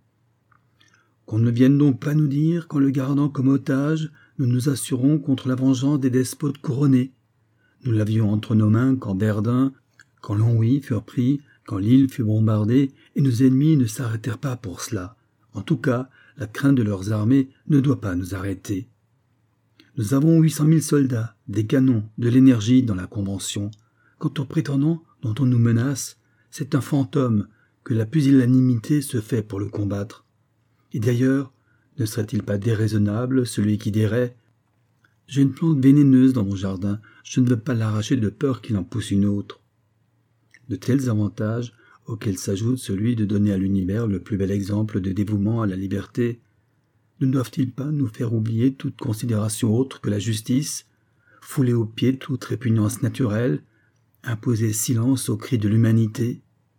Speaker 1: Qu'on ne vienne donc pas nous dire qu'en le gardant comme otage, nous nous assurons contre la vengeance des despotes couronnés. Nous l'avions entre nos mains quand Verdun, quand Longwy furent pris, quand Lille fut bombardée, et nos ennemis ne s'arrêtèrent pas pour cela. En tout cas, la crainte de leurs armées ne doit pas nous arrêter. Nous avons 800 000 soldats, des canons, de l'énergie dans la Convention. Quant aux prétendants dont on nous menace, c'est un fantôme que la pusillanimité se fait pour le combattre. Et d'ailleurs, ne serait-il pas déraisonnable celui qui dirait « J'ai une plante vénéneuse dans mon jardin, je ne veux pas l'arracher de peur qu'il en pousse une autre. » De tels avantages, auquel s'ajoute celui de donner à l'univers le plus bel exemple de dévouement à la liberté, ne doivent-ils pas nous faire oublier toute considération autre que la justice, fouler aux pieds toute répugnance naturelle, imposer silence aux cris de l'humanité?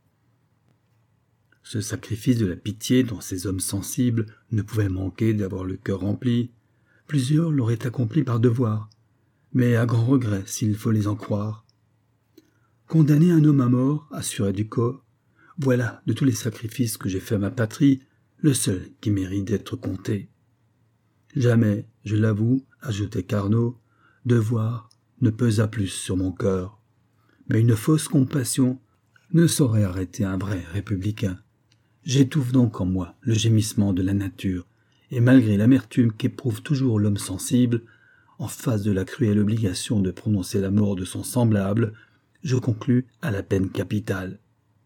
Speaker 1: Ce sacrifice de la pitié dont ces hommes sensibles ne pouvaient manquer d'avoir le cœur rempli, plusieurs l'auraient accompli par devoir, mais à grand regret s'il faut les en croire. Condamner un homme à mort, assurait Ducos, voilà, de tous les sacrifices que j'ai faits à ma patrie, le seul qui mérite d'être compté. Jamais, je l'avoue, ajoutait Carnot, devoir ne pesa plus sur mon cœur. Mais une fausse compassion ne saurait arrêter un vrai républicain. J'étouffe donc en moi le gémissement de la nature, et malgré l'amertume qu'éprouve toujours l'homme sensible, en face de la cruelle obligation de prononcer la mort de son semblable, je conclus à la peine capitale.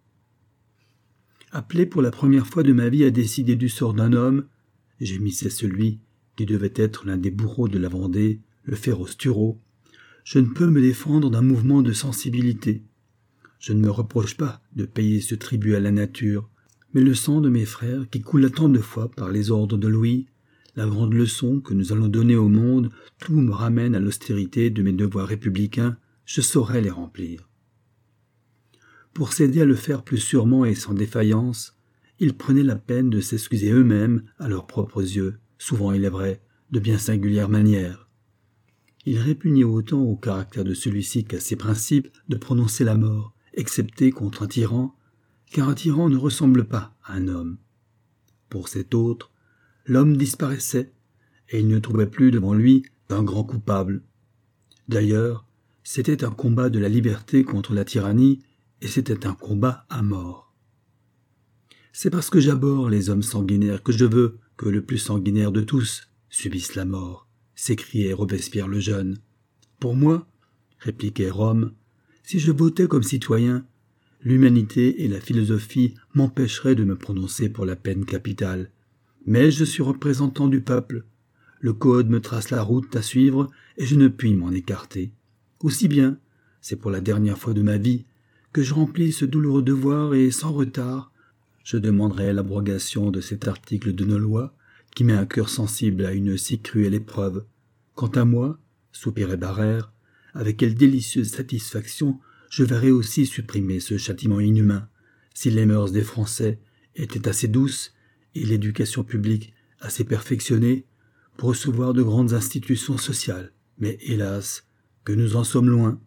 Speaker 1: Appelé pour la première fois de ma vie à décider du sort d'un homme, gémissait celui qui devait être l'un des bourreaux de la Vendée, le féroce Turreau, je ne peux me défendre d'un mouvement de sensibilité. Je ne me reproche pas de payer ce tribut à la nature, mais le sang de mes frères qui coula tant de fois par les ordres de Louis, la grande leçon que nous allons donner au monde, tout me ramène à l'austérité de mes devoirs républicains, je saurai les remplir. pour s'aider à le faire plus sûrement et sans défaillance, ils prenaient la peine de s'excuser eux-mêmes à leurs propres yeux, souvent il est vrai, de bien singulières manières. Ils répugnaient autant au caractère de celui-ci qu'à ses principes de prononcer la mort, excepté contre un tyran, car un tyran ne ressemble pas à un homme. Pour cet autre, l'homme disparaissait, et il ne trouvait plus devant lui qu'un grand coupable. D'ailleurs, c'était un combat de la liberté contre la tyrannie, et c'était un combat à mort. C'est parce que j'abhorre les hommes sanguinaires que je veux que le plus sanguinaire de tous subisse la mort, s'écriait Robespierre le jeune. Pour moi, répliquait Rome, si je votais comme citoyen, l'humanité et la philosophie m'empêcheraient de me prononcer pour la peine capitale. Mais je suis représentant du peuple. Le code me trace la route à suivre et je ne puis m'en écarter. Aussi bien, c'est pour la dernière fois de ma vie, que je remplis ce douloureux devoir et sans retard, je demanderai l'abrogation de cet article de nos lois qui met un cœur sensible à une si cruelle épreuve. Quant à moi, soupirait Barère, avec quelle délicieuse satisfaction je verrai aussi supprimer ce châtiment inhumain, si les mœurs des Français étaient assez douces et l'éducation publique assez perfectionnée pour recevoir de grandes institutions sociales. Mais hélas, que nous en sommes loin.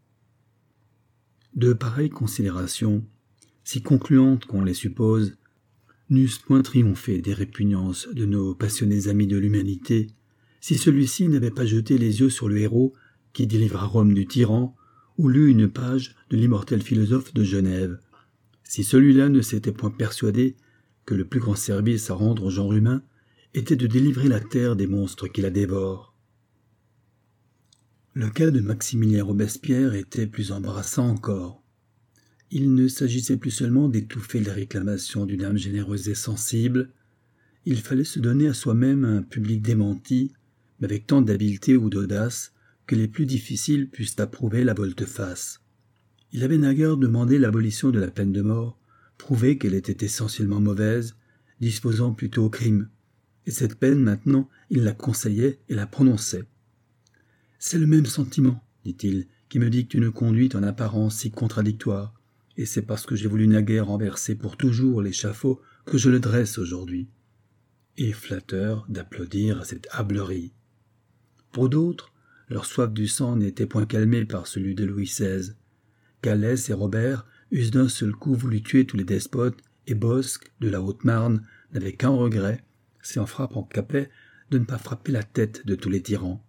Speaker 1: De pareilles considérations, si concluantes qu'on les suppose, n'eussent point triomphé des répugnances de nos passionnés amis de l'humanité, si celui-ci n'avait pas jeté les yeux sur le héros qui délivra Rome du tyran, ou lu une page de l'immortel philosophe de Genève, si celui-là ne s'était point persuadé que le plus grand service à rendre au genre humain était de délivrer la terre des monstres qui la dévorent. Le cas de Maximilien Robespierre était plus embarrassant encore. Il ne s'agissait plus seulement d'étouffer les réclamations d'une âme généreuse et sensible, il fallait se donner à soi-même un public démenti, mais avec tant d'habileté ou d'audace que les plus difficiles puissent approuver la volte-face. Il avait naguère demandé l'abolition de la peine de mort, prouvé qu'elle était essentiellement mauvaise, disposant plutôt au crime, et cette peine maintenant il la conseillait et la prononçait. « C'est le même sentiment, dit-il, qui me dicte une conduite en apparence si contradictoire, et c'est parce que j'ai voulu naguère renverser pour toujours l'échafaud que je le dresse aujourd'hui. » Et flatteur d'applaudir à cette hâblerie. Pour d'autres, leur soif du sang n'était point calmée par celui de Louis XVI. Galès et Robert eussent d'un seul coup voulu tuer tous les despotes, et Bosc, de la Haute-Marne, n'avait qu'un regret, c'est en frappant Capet, de ne pas frapper la tête de tous les tyrans.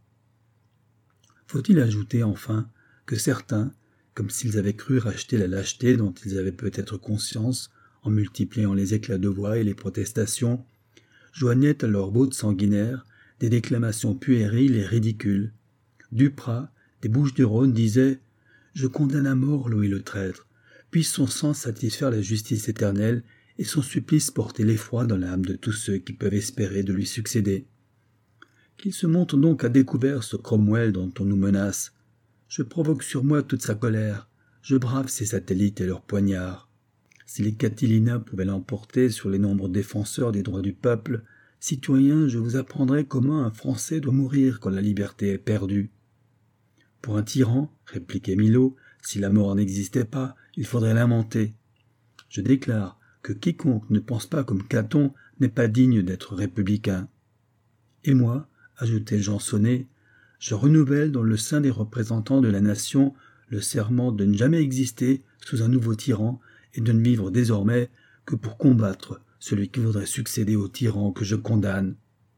Speaker 1: Faut-il ajouter enfin que certains, comme s'ils avaient cru racheter la lâcheté dont ils avaient peut-être conscience en multipliant les éclats de voix et les protestations, joignaient à leur botte sanguinaire des déclamations puériles et ridicules. Duprat, des Bouches-du-Rhône, disait « Je condamne à mort Louis le traître, puisse son sang satisfaire la justice éternelle et son supplice porter l'effroi dans l'âme de tous ceux qui peuvent espérer de lui succéder. Qu'il se montre donc à découvert ce Cromwell dont on nous menace. Je provoque sur moi toute sa colère, je brave ses satellites et leurs poignards. Si les Catilina pouvaient l'emporter sur les nombreux défenseurs des droits du peuple, citoyens, je vous apprendrai comment un Français doit mourir quand la liberté est perdue. Pour un tyran, répliquait Milhaud, si la mort n'existait pas, il faudrait l'inventer. Je déclare que quiconque ne pense pas comme Caton n'est pas digne d'être républicain. Et moi, ajoutait Jean Sonnet, je renouvelle dans le sein des représentants de la nation le serment de ne jamais exister sous un nouveau tyran et de ne vivre désormais que pour combattre celui qui voudrait succéder au tyran que je condamne.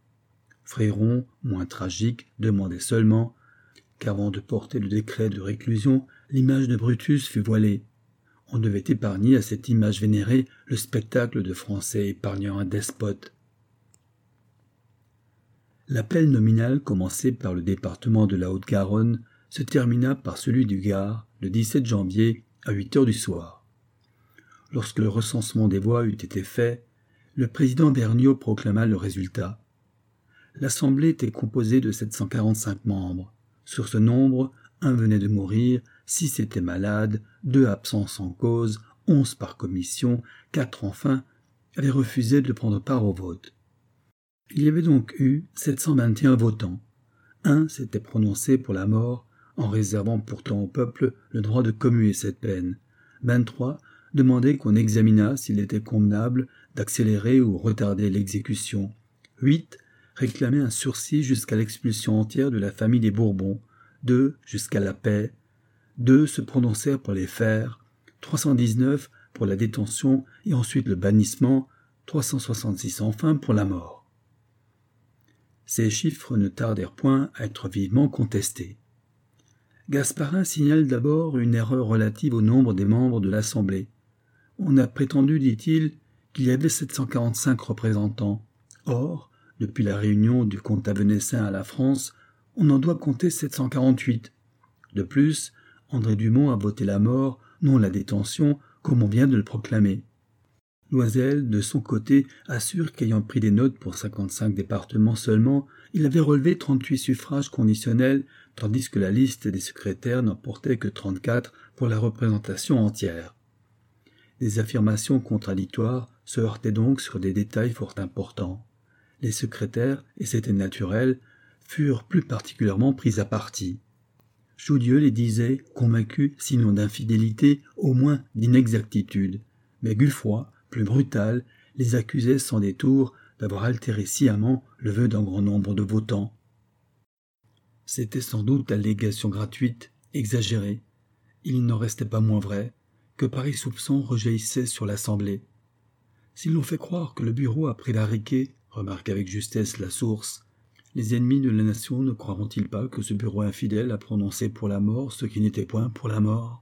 Speaker 1: Fréron, moins tragique, demandait seulement qu'avant de porter le décret de réclusion, l'image de Brutus fut voilée. On devait épargner à cette image vénérée le spectacle de Français épargnant un despote. L'appel nominal commencé par le département de la Haute-Garonne se termina par celui du Gard le 17 janvier à 8 heures du soir. Lorsque le recensement des voix eut été fait, le président Vergniaud proclama le résultat. L'Assemblée était composée de 745 membres. Sur ce nombre, 1 venait de mourir, 6 étaient malades, 2 absents sans cause, 11 par commission, 4 enfin avaient refusé de prendre part au vote. Il y avait donc eu 721 votants. 1 s'était prononcé pour la mort, en réservant pourtant au peuple le droit de commuer cette peine. 23 demandaient qu'on examinât s'il était convenable d'accélérer ou retarder l'exécution. 8 réclamaient un sursis jusqu'à l'expulsion entière de la famille des Bourbons. 2 jusqu'à la paix. 2 se prononcèrent pour les fers. 319 pour la détention et ensuite le bannissement. 366 enfin pour la mort. Ces chiffres ne tardèrent point à être vivement contestés. Gasparin signale d'abord une erreur relative au nombre des membres de l'Assemblée. On a prétendu, dit-il, qu'il y avait 745 représentants. Or, depuis la réunion du comte Avenecin à la France, on en doit compter 748. De plus, André Dumont a voté la mort, non la détention, comme on vient de le proclamer. Loisel, de son côté, assure qu'ayant pris des notes pour 55 départements seulement, il avait relevé 38 suffrages conditionnels, tandis que la liste des secrétaires n'en portait que 34 pour la représentation entière. Les affirmations contradictoires se heurtaient donc sur des détails fort importants. Les secrétaires, et c'était naturel, furent plus particulièrement pris à partie. Chaudieu les disait convaincus, sinon d'infidélité, au moins d'inexactitude. Mais Guffroy, plus brutal, les accusait sans détour d'avoir altéré sciemment le vœu d'un grand nombre de votants. C'était sans doute allégation gratuite, exagérée. Il n'en restait pas moins vrai que pareils soupçons rejaillissaient sur l'Assemblée. S'ils l'ont fait croire que le bureau a pris l'arriquet, remarque avec justesse la source, les ennemis de la nation ne croiront-ils pas que ce bureau infidèle a prononcé pour la mort ce qui n'était point pour la mort?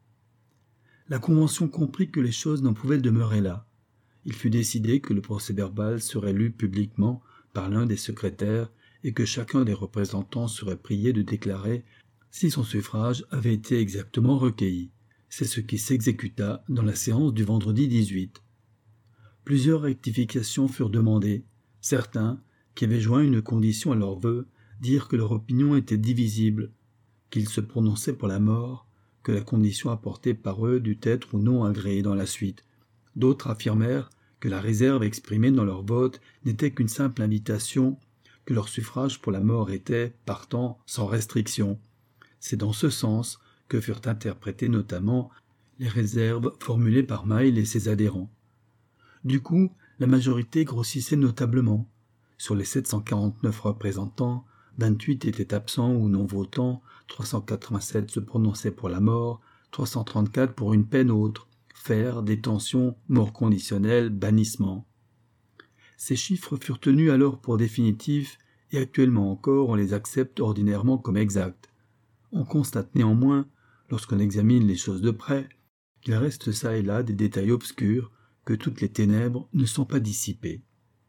Speaker 1: La Convention comprit que les choses n'en pouvaient demeurer là. Il fut décidé que le procès-verbal serait lu publiquement par l'un des secrétaires et que chacun des représentants serait prié de déclarer si son suffrage avait été exactement recueilli. C'est ce qui s'exécuta dans la séance du vendredi 18. Plusieurs rectifications furent demandées. Certains, qui avaient joint une condition à leur vœu, dirent que leur opinion était divisible, qu'ils se prononçaient pour la mort, que la condition apportée par eux dut être ou non agréée dans la suite. D'autres affirmèrent que la réserve exprimée dans leur vote n'était qu'une simple invitation, que leur suffrage pour la mort était, partant, sans restriction. C'est dans ce sens que furent interprétées notamment les réserves formulées par Maille et ses adhérents. Du coup, la majorité grossissait notablement. Sur les 749 représentants, 28 étaient absents ou non votants, 387 se prononçaient pour la mort, 334 pour une peine autre, fer, détention, mort conditionnelle, bannissement. Ces chiffres furent tenus alors pour définitifs et actuellement encore on les accepte ordinairement comme exacts. On constate néanmoins, lorsqu'on examine les choses de près, qu'il reste çà et là des détails obscurs, que toutes les ténèbres ne sont pas dissipées.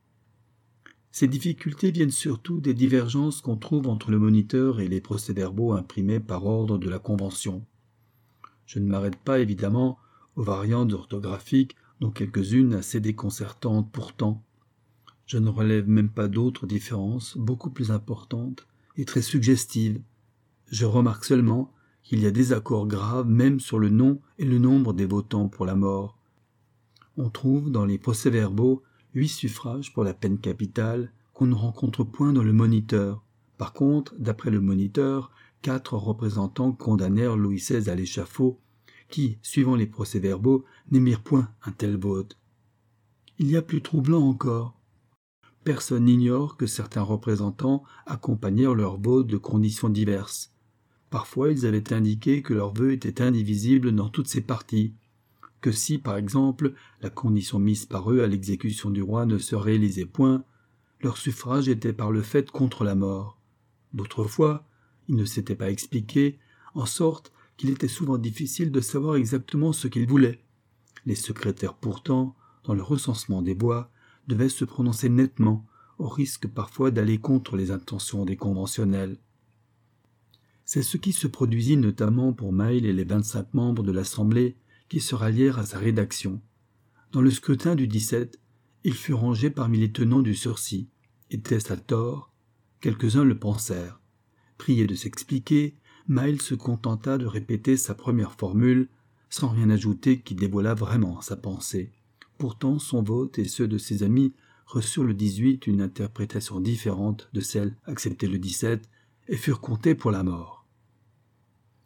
Speaker 1: Ces difficultés viennent surtout des divergences qu'on trouve entre le moniteur et les procès-verbaux imprimés par ordre de la Convention. Je ne m'arrête pas évidemment aux variantes orthographiques, dont quelques-unes assez déconcertantes pourtant. Je ne relève même pas d'autres différences beaucoup plus importantes et très suggestives. Je remarque seulement qu'il y a des accords graves même sur le nom et le nombre des votants pour la mort. On trouve dans les procès-verbaux 8 suffrages pour la peine capitale qu'on ne rencontre point dans le moniteur. Par contre, d'après le moniteur, 4 représentants condamnèrent Louis XVI à l'échafaud, qui, suivant les procès-verbaux, n'émirent point un tel vote. Il y a plus troublant encore. Personne n'ignore que certains représentants accompagnèrent leur vote de conditions diverses. Parfois, ils avaient indiqué que leur vœu était indivisible dans toutes ses parties, que si, par exemple, la condition mise par eux à l'exécution du roi ne se réalisait point, leur suffrage était par le fait contre la mort. D'autres fois, ils ne s'étaient pas expliqués, en sorte qu'il était souvent difficile de savoir exactement ce qu'ils voulaient. Les secrétaires pourtant, dans le recensement des voix, devaient se prononcer nettement, au risque parfois d'aller contre les intentions des conventionnels. C'est ce qui se produisit notamment pour Maille et les 25 membres de l'Assemblée qui se rallièrent à sa rédaction. Dans le scrutin du 17, il fut rangé parmi les tenants du sursis. Était-ce à tort? Quelques-uns le pensèrent. Prié de s'expliquer, Maille se contenta de répéter sa première formule, sans rien ajouter qui dévoilât vraiment sa pensée. Pourtant, son vote et ceux de ses amis reçurent le 18 une interprétation différente de celle acceptée le 17 et furent comptés pour la mort.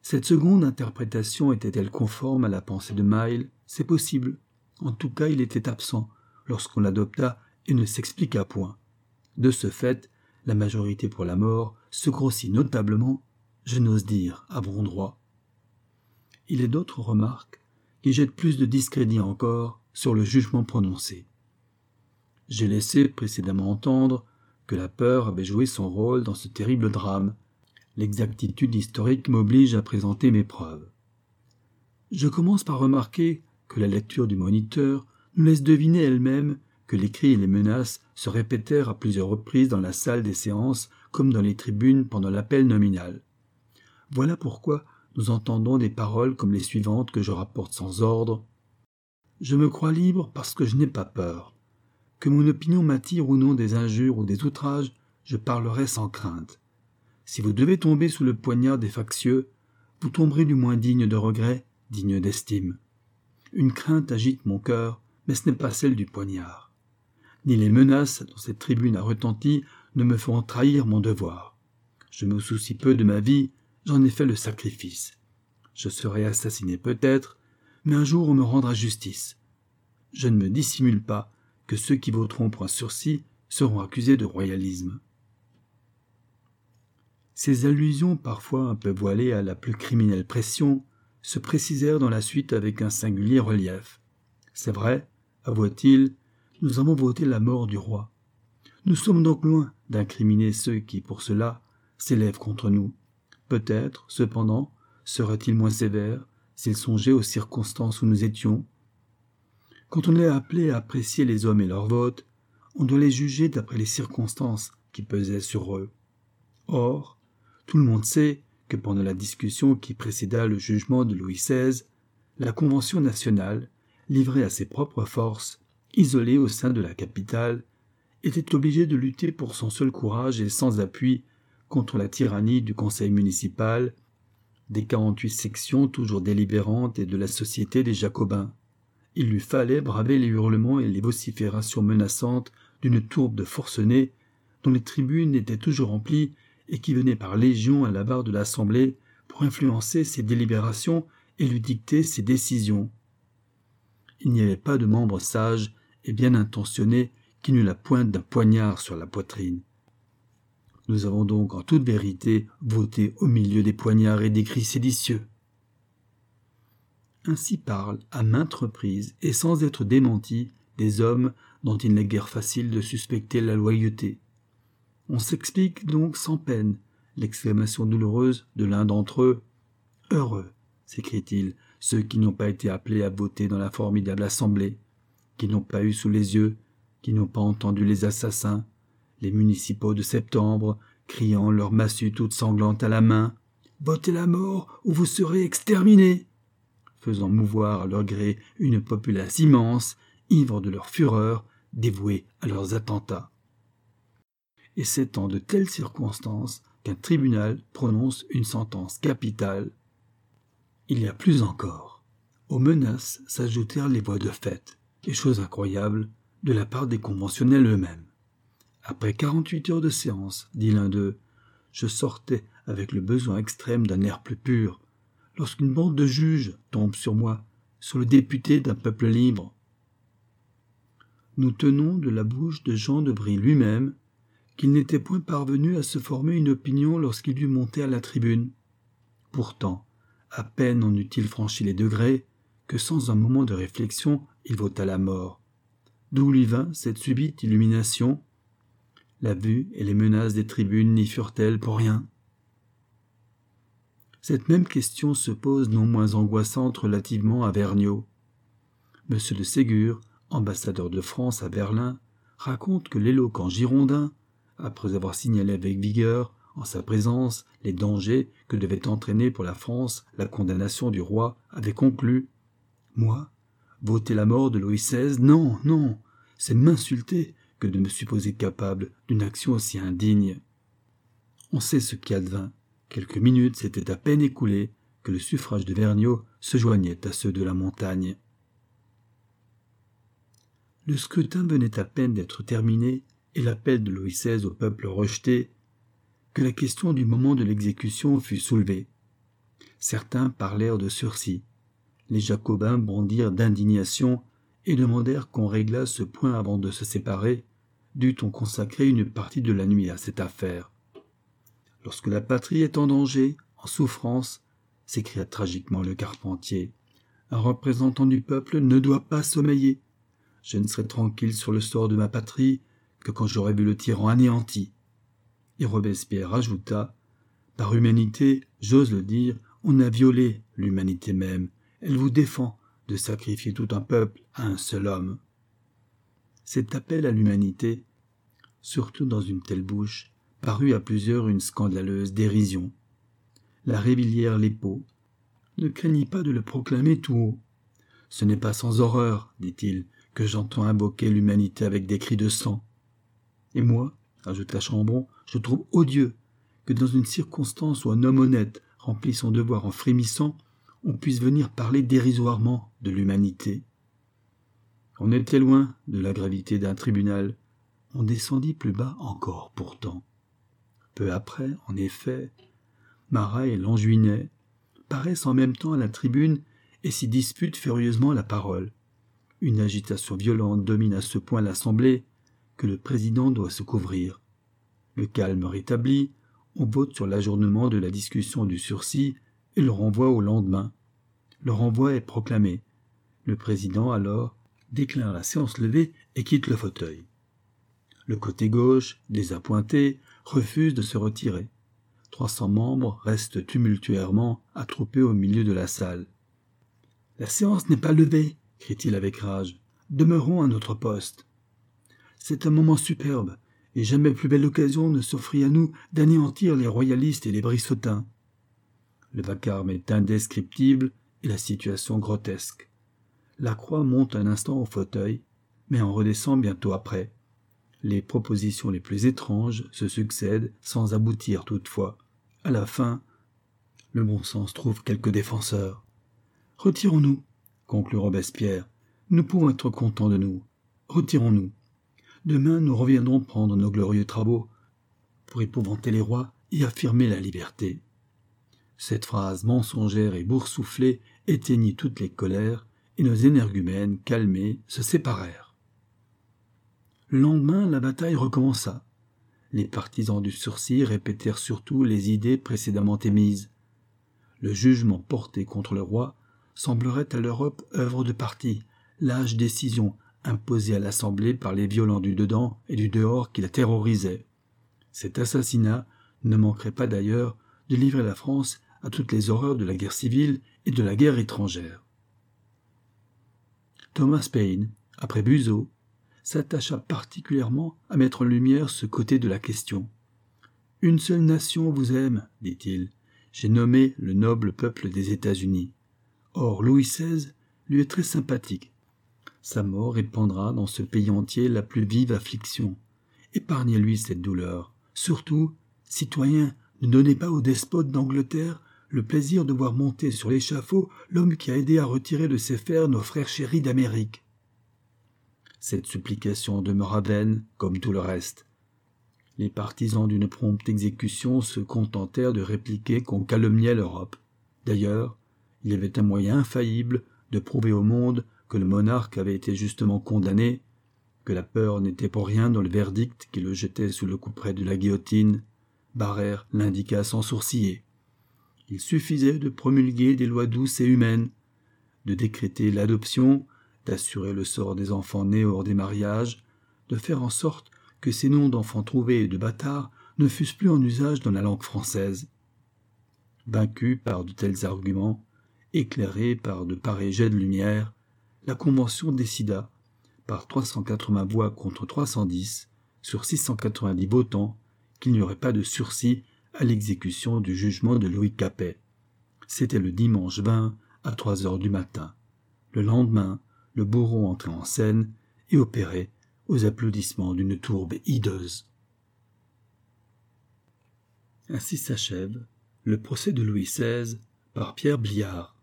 Speaker 1: Cette seconde interprétation était-elle conforme à la pensée de Mail? C'est possible. En tout cas, il était absent lorsqu'on l'adopta et ne s'expliqua point. De ce fait, la majorité pour la mort se grossit notablement, je n'ose dire à bon droit. Il est d'autres remarques qui jettent plus de discrédit encore sur le jugement prononcé. J'ai laissé précédemment entendre que la peur avait joué son rôle dans ce terrible drame. L'exactitude historique m'oblige à présenter mes preuves. Je commence par remarquer que la lecture du Moniteur nous laisse deviner elle-même que les cris et les menaces se répétèrent à plusieurs reprises dans la salle des séances comme dans les tribunes pendant l'appel nominal. Voilà pourquoi nous entendons des paroles comme les suivantes que je rapporte sans ordre. « Je me crois libre parce que je n'ai pas peur. Que mon opinion m'attire ou non des injures ou des outrages, je parlerai sans crainte. Si vous devez tomber sous le poignard des factieux, vous tomberez du moins digne de regret, digne d'estime. Une crainte agite mon cœur, mais ce n'est pas celle du poignard. Ni les menaces dont cette tribune a retenti ne me feront trahir mon devoir. Je me soucie peu de ma vie, j'en ai fait le sacrifice. Je serai assassiné peut-être, mais un jour on me rendra justice. Je ne me dissimule pas que ceux qui voteront pour un sursis seront accusés de royalisme. » Ces allusions, parfois un peu voilées à la plus criminelle pression, se précisèrent dans la suite avec un singulier relief. C'est vrai, avoua-t-il, nous avons voté la mort du roi. Nous sommes donc loin d'incriminer ceux qui, pour cela, s'élèvent contre nous. Peut-être, cependant, serait-il moins sévère s'il songeait aux circonstances où nous étions. Quand on est appelé à apprécier les hommes et leur vote, on doit les juger d'après les circonstances qui pesaient sur eux. Or, tout le monde sait que pendant la discussion qui précéda le jugement de Louis XVI, la Convention nationale, livrée à ses propres forces, isolée au sein de la capitale, était obligée de lutter pour son seul courage et sans appui contre la tyrannie du conseil municipal, des 48 sections toujours délibérantes et de la Société des Jacobins. Il lui fallait braver les hurlements et les vociférations menaçantes d'une tourbe de forcenés dont les tribunes étaient toujours remplies et qui venaient par légion à la barre de l'Assemblée pour influencer ses délibérations et lui dicter ses décisions. Il n'y avait pas de membre sage et bien intentionné qui n'eût la pointe d'un poignard sur la poitrine. Nous avons donc en toute vérité voté au milieu des poignards et des cris séditieux. Ainsi parlent, à maintes reprises et sans être démentis, des hommes dont il n'est guère facile de suspecter la loyauté. On s'explique donc sans peine l'exclamation douloureuse de l'un d'entre eux. « Heureux !» s'écrie-t-il, ceux qui n'ont pas été appelés à voter dans la formidable assemblée, qui n'ont pas eu sous les yeux, qui n'ont pas entendu les assassins, les municipaux de septembre, criant leur massue toute sanglante à la main, « Votez la mort ou vous serez exterminés !» faisant mouvoir à leur gré une populace immense, ivre de leur fureur, dévouée à leurs attentats. Et c'est en de telles circonstances qu'un tribunal prononce une sentence capitale. Il y a plus encore. Aux menaces s'ajoutèrent les voix de fait, et chose incroyable, de la part des conventionnels eux-mêmes. Après 48 heures de séance, dit l'un d'eux, je sortais avec le besoin extrême d'un air plus pur, lorsqu'une bande de juges tombe sur moi, sur le député d'un peuple libre. Nous tenons de la bouche de Jean de Brie lui-même qu'il n'était point parvenu à se former une opinion lorsqu'il eut monté à la tribune. Pourtant, à peine en eut-il franchi les degrés que sans un moment de réflexion, il vota la mort. D'où lui vint cette subite illumination? La vue et les menaces des tribunes n'y furent-elles pour rien? Cette même question se pose non moins angoissante relativement à Vergniaud. M. de Ségur, ambassadeur de France à Berlin, raconte que l'éloquent Girondin, après avoir signalé avec vigueur, en sa présence, les dangers que devait entraîner pour la France la condamnation du roi, avait conclu « Moi, voter la mort de Louis XVI, non, non, c'est m'insulter que de me supposer capable d'une action aussi indigne. » On sait ce qui advint. Quelques minutes s'étaient à peine écoulées que le suffrage de Vergniaud se joignait à ceux de la Montagne. Le scrutin venait à peine d'être terminé et l'appel de Louis XVI au peuple rejeté, que la question du moment de l'exécution fut soulevée. Certains parlèrent de sursis. Les Jacobins bondirent d'indignation et demandèrent qu'on réglât ce point avant de se séparer, dût-on consacrer une partie de la nuit à cette affaire. Lorsque la patrie est en danger, en souffrance, s'écria tragiquement le Carpentier, un représentant du peuple ne doit pas sommeiller. Je ne serai tranquille sur le sort de ma patrie que quand j'aurai vu le tyran anéanti. Et Robespierre ajouta, par humanité, j'ose le dire, on a violé l'humanité même. Elle vous défend de sacrifier tout un peuple à un seul homme. Cet appel à l'humanité, surtout dans une telle bouche, parut à plusieurs une scandaleuse dérision. La Révillière Lespeau ne craignit pas de le proclamer tout haut. « Ce n'est pas sans horreur, dit-il, que j'entends invoquer l'humanité avec des cris de sang. Et moi, ajouta Chambon, je trouve odieux que dans une circonstance où un homme honnête remplit son devoir en frémissant, on puisse venir parler dérisoirement de l'humanité. » On était loin de la gravité d'un tribunal. On descendit plus bas encore pourtant. Peu après, en effet, Marat et Lanjuinet paraissent en même temps à la tribune et s'y disputent furieusement la parole. Une agitation violente domine à ce point l'Assemblée que le président doit se couvrir. Le calme rétabli, on vote sur l'ajournement de la discussion du sursis et le renvoi au lendemain. Le renvoi est proclamé. Le président, alors, déclare la séance levée et quitte le fauteuil. Le côté gauche, désappointé, refuse de se retirer. 300 membres restent tumultuairement attroupés au milieu de la salle. « La séance n'est pas levée !» crie-t-il avec rage. « Demeurons à notre poste. » C'est un moment superbe, et jamais plus belle occasion ne s'offrit à nous d'anéantir les royalistes et les brissotins. Le vacarme est indescriptible et la situation grotesque. Lacroix monte un instant au fauteuil, mais en redescend bientôt après. Les propositions les plus étranges se succèdent sans aboutir toutefois. À la fin, le bon sens trouve quelques défenseurs. « Retirons-nous, » conclut Robespierre. « Nous pouvons être contents de nous. Retirons-nous. Demain, nous reviendrons prendre nos glorieux travaux pour épouvanter les rois et affirmer la liberté. » Cette phrase mensongère et boursouflée éteignit toutes les colères et nos énergumènes, calmés, se séparèrent. Le lendemain, la bataille recommença. Les partisans du sursis répétèrent surtout les idées précédemment émises. Le jugement porté contre le roi semblerait à l'Europe œuvre de parti, lâche décision imposée à l'Assemblée par les violents du dedans et du dehors qui la terrorisaient. Cet assassinat ne manquerait pas d'ailleurs de livrer la France à toutes les horreurs de la guerre civile et de la guerre étrangère. Thomas Paine, après Buzeau, s'attacha particulièrement à mettre en lumière ce côté de la question. « Une seule nation vous aime, dit-il. J'ai nommé le noble peuple des États-Unis. Or, Louis XVI lui est très sympathique. Sa mort répandra dans ce pays entier la plus vive affliction. Épargnez-lui cette douleur. Surtout, citoyens, ne donnez pas aux despotes d'Angleterre le plaisir de voir monter sur l'échafaud l'homme qui a aidé à retirer de ses fers nos frères chéris d'Amérique. » Cette supplication demeura vaine, comme tout le reste. Les partisans d'une prompte exécution se contentèrent de répliquer qu'on calomniait l'Europe. D'ailleurs, il y avait un moyen infaillible de prouver au monde que le monarque avait été justement condamné, que la peur n'était pour rien dans le verdict qui le jetait sous le couperet de la guillotine. Barrère l'indiqua sans sourciller. Il suffisait de promulguer des lois douces et humaines, de décréter l'adoption, d'assurer le sort des enfants nés hors des mariages, de faire en sorte que ces noms d'enfants trouvés et de bâtards ne fussent plus en usage dans la langue française. Vaincue par de tels arguments, éclairée par de pareils jets de lumière, la Convention décida, par 380 voix contre 310, sur 690 votants, qu'il n'y aurait pas de sursis à l'exécution du jugement de Louis Capet. C'était le dimanche 20 à 3 heures du matin. Le lendemain, le bourreau entrait en scène et opérait aux applaudissements d'une tourbe hideuse. Ainsi s'achève le procès de Louis XVI par Pierre Bliard.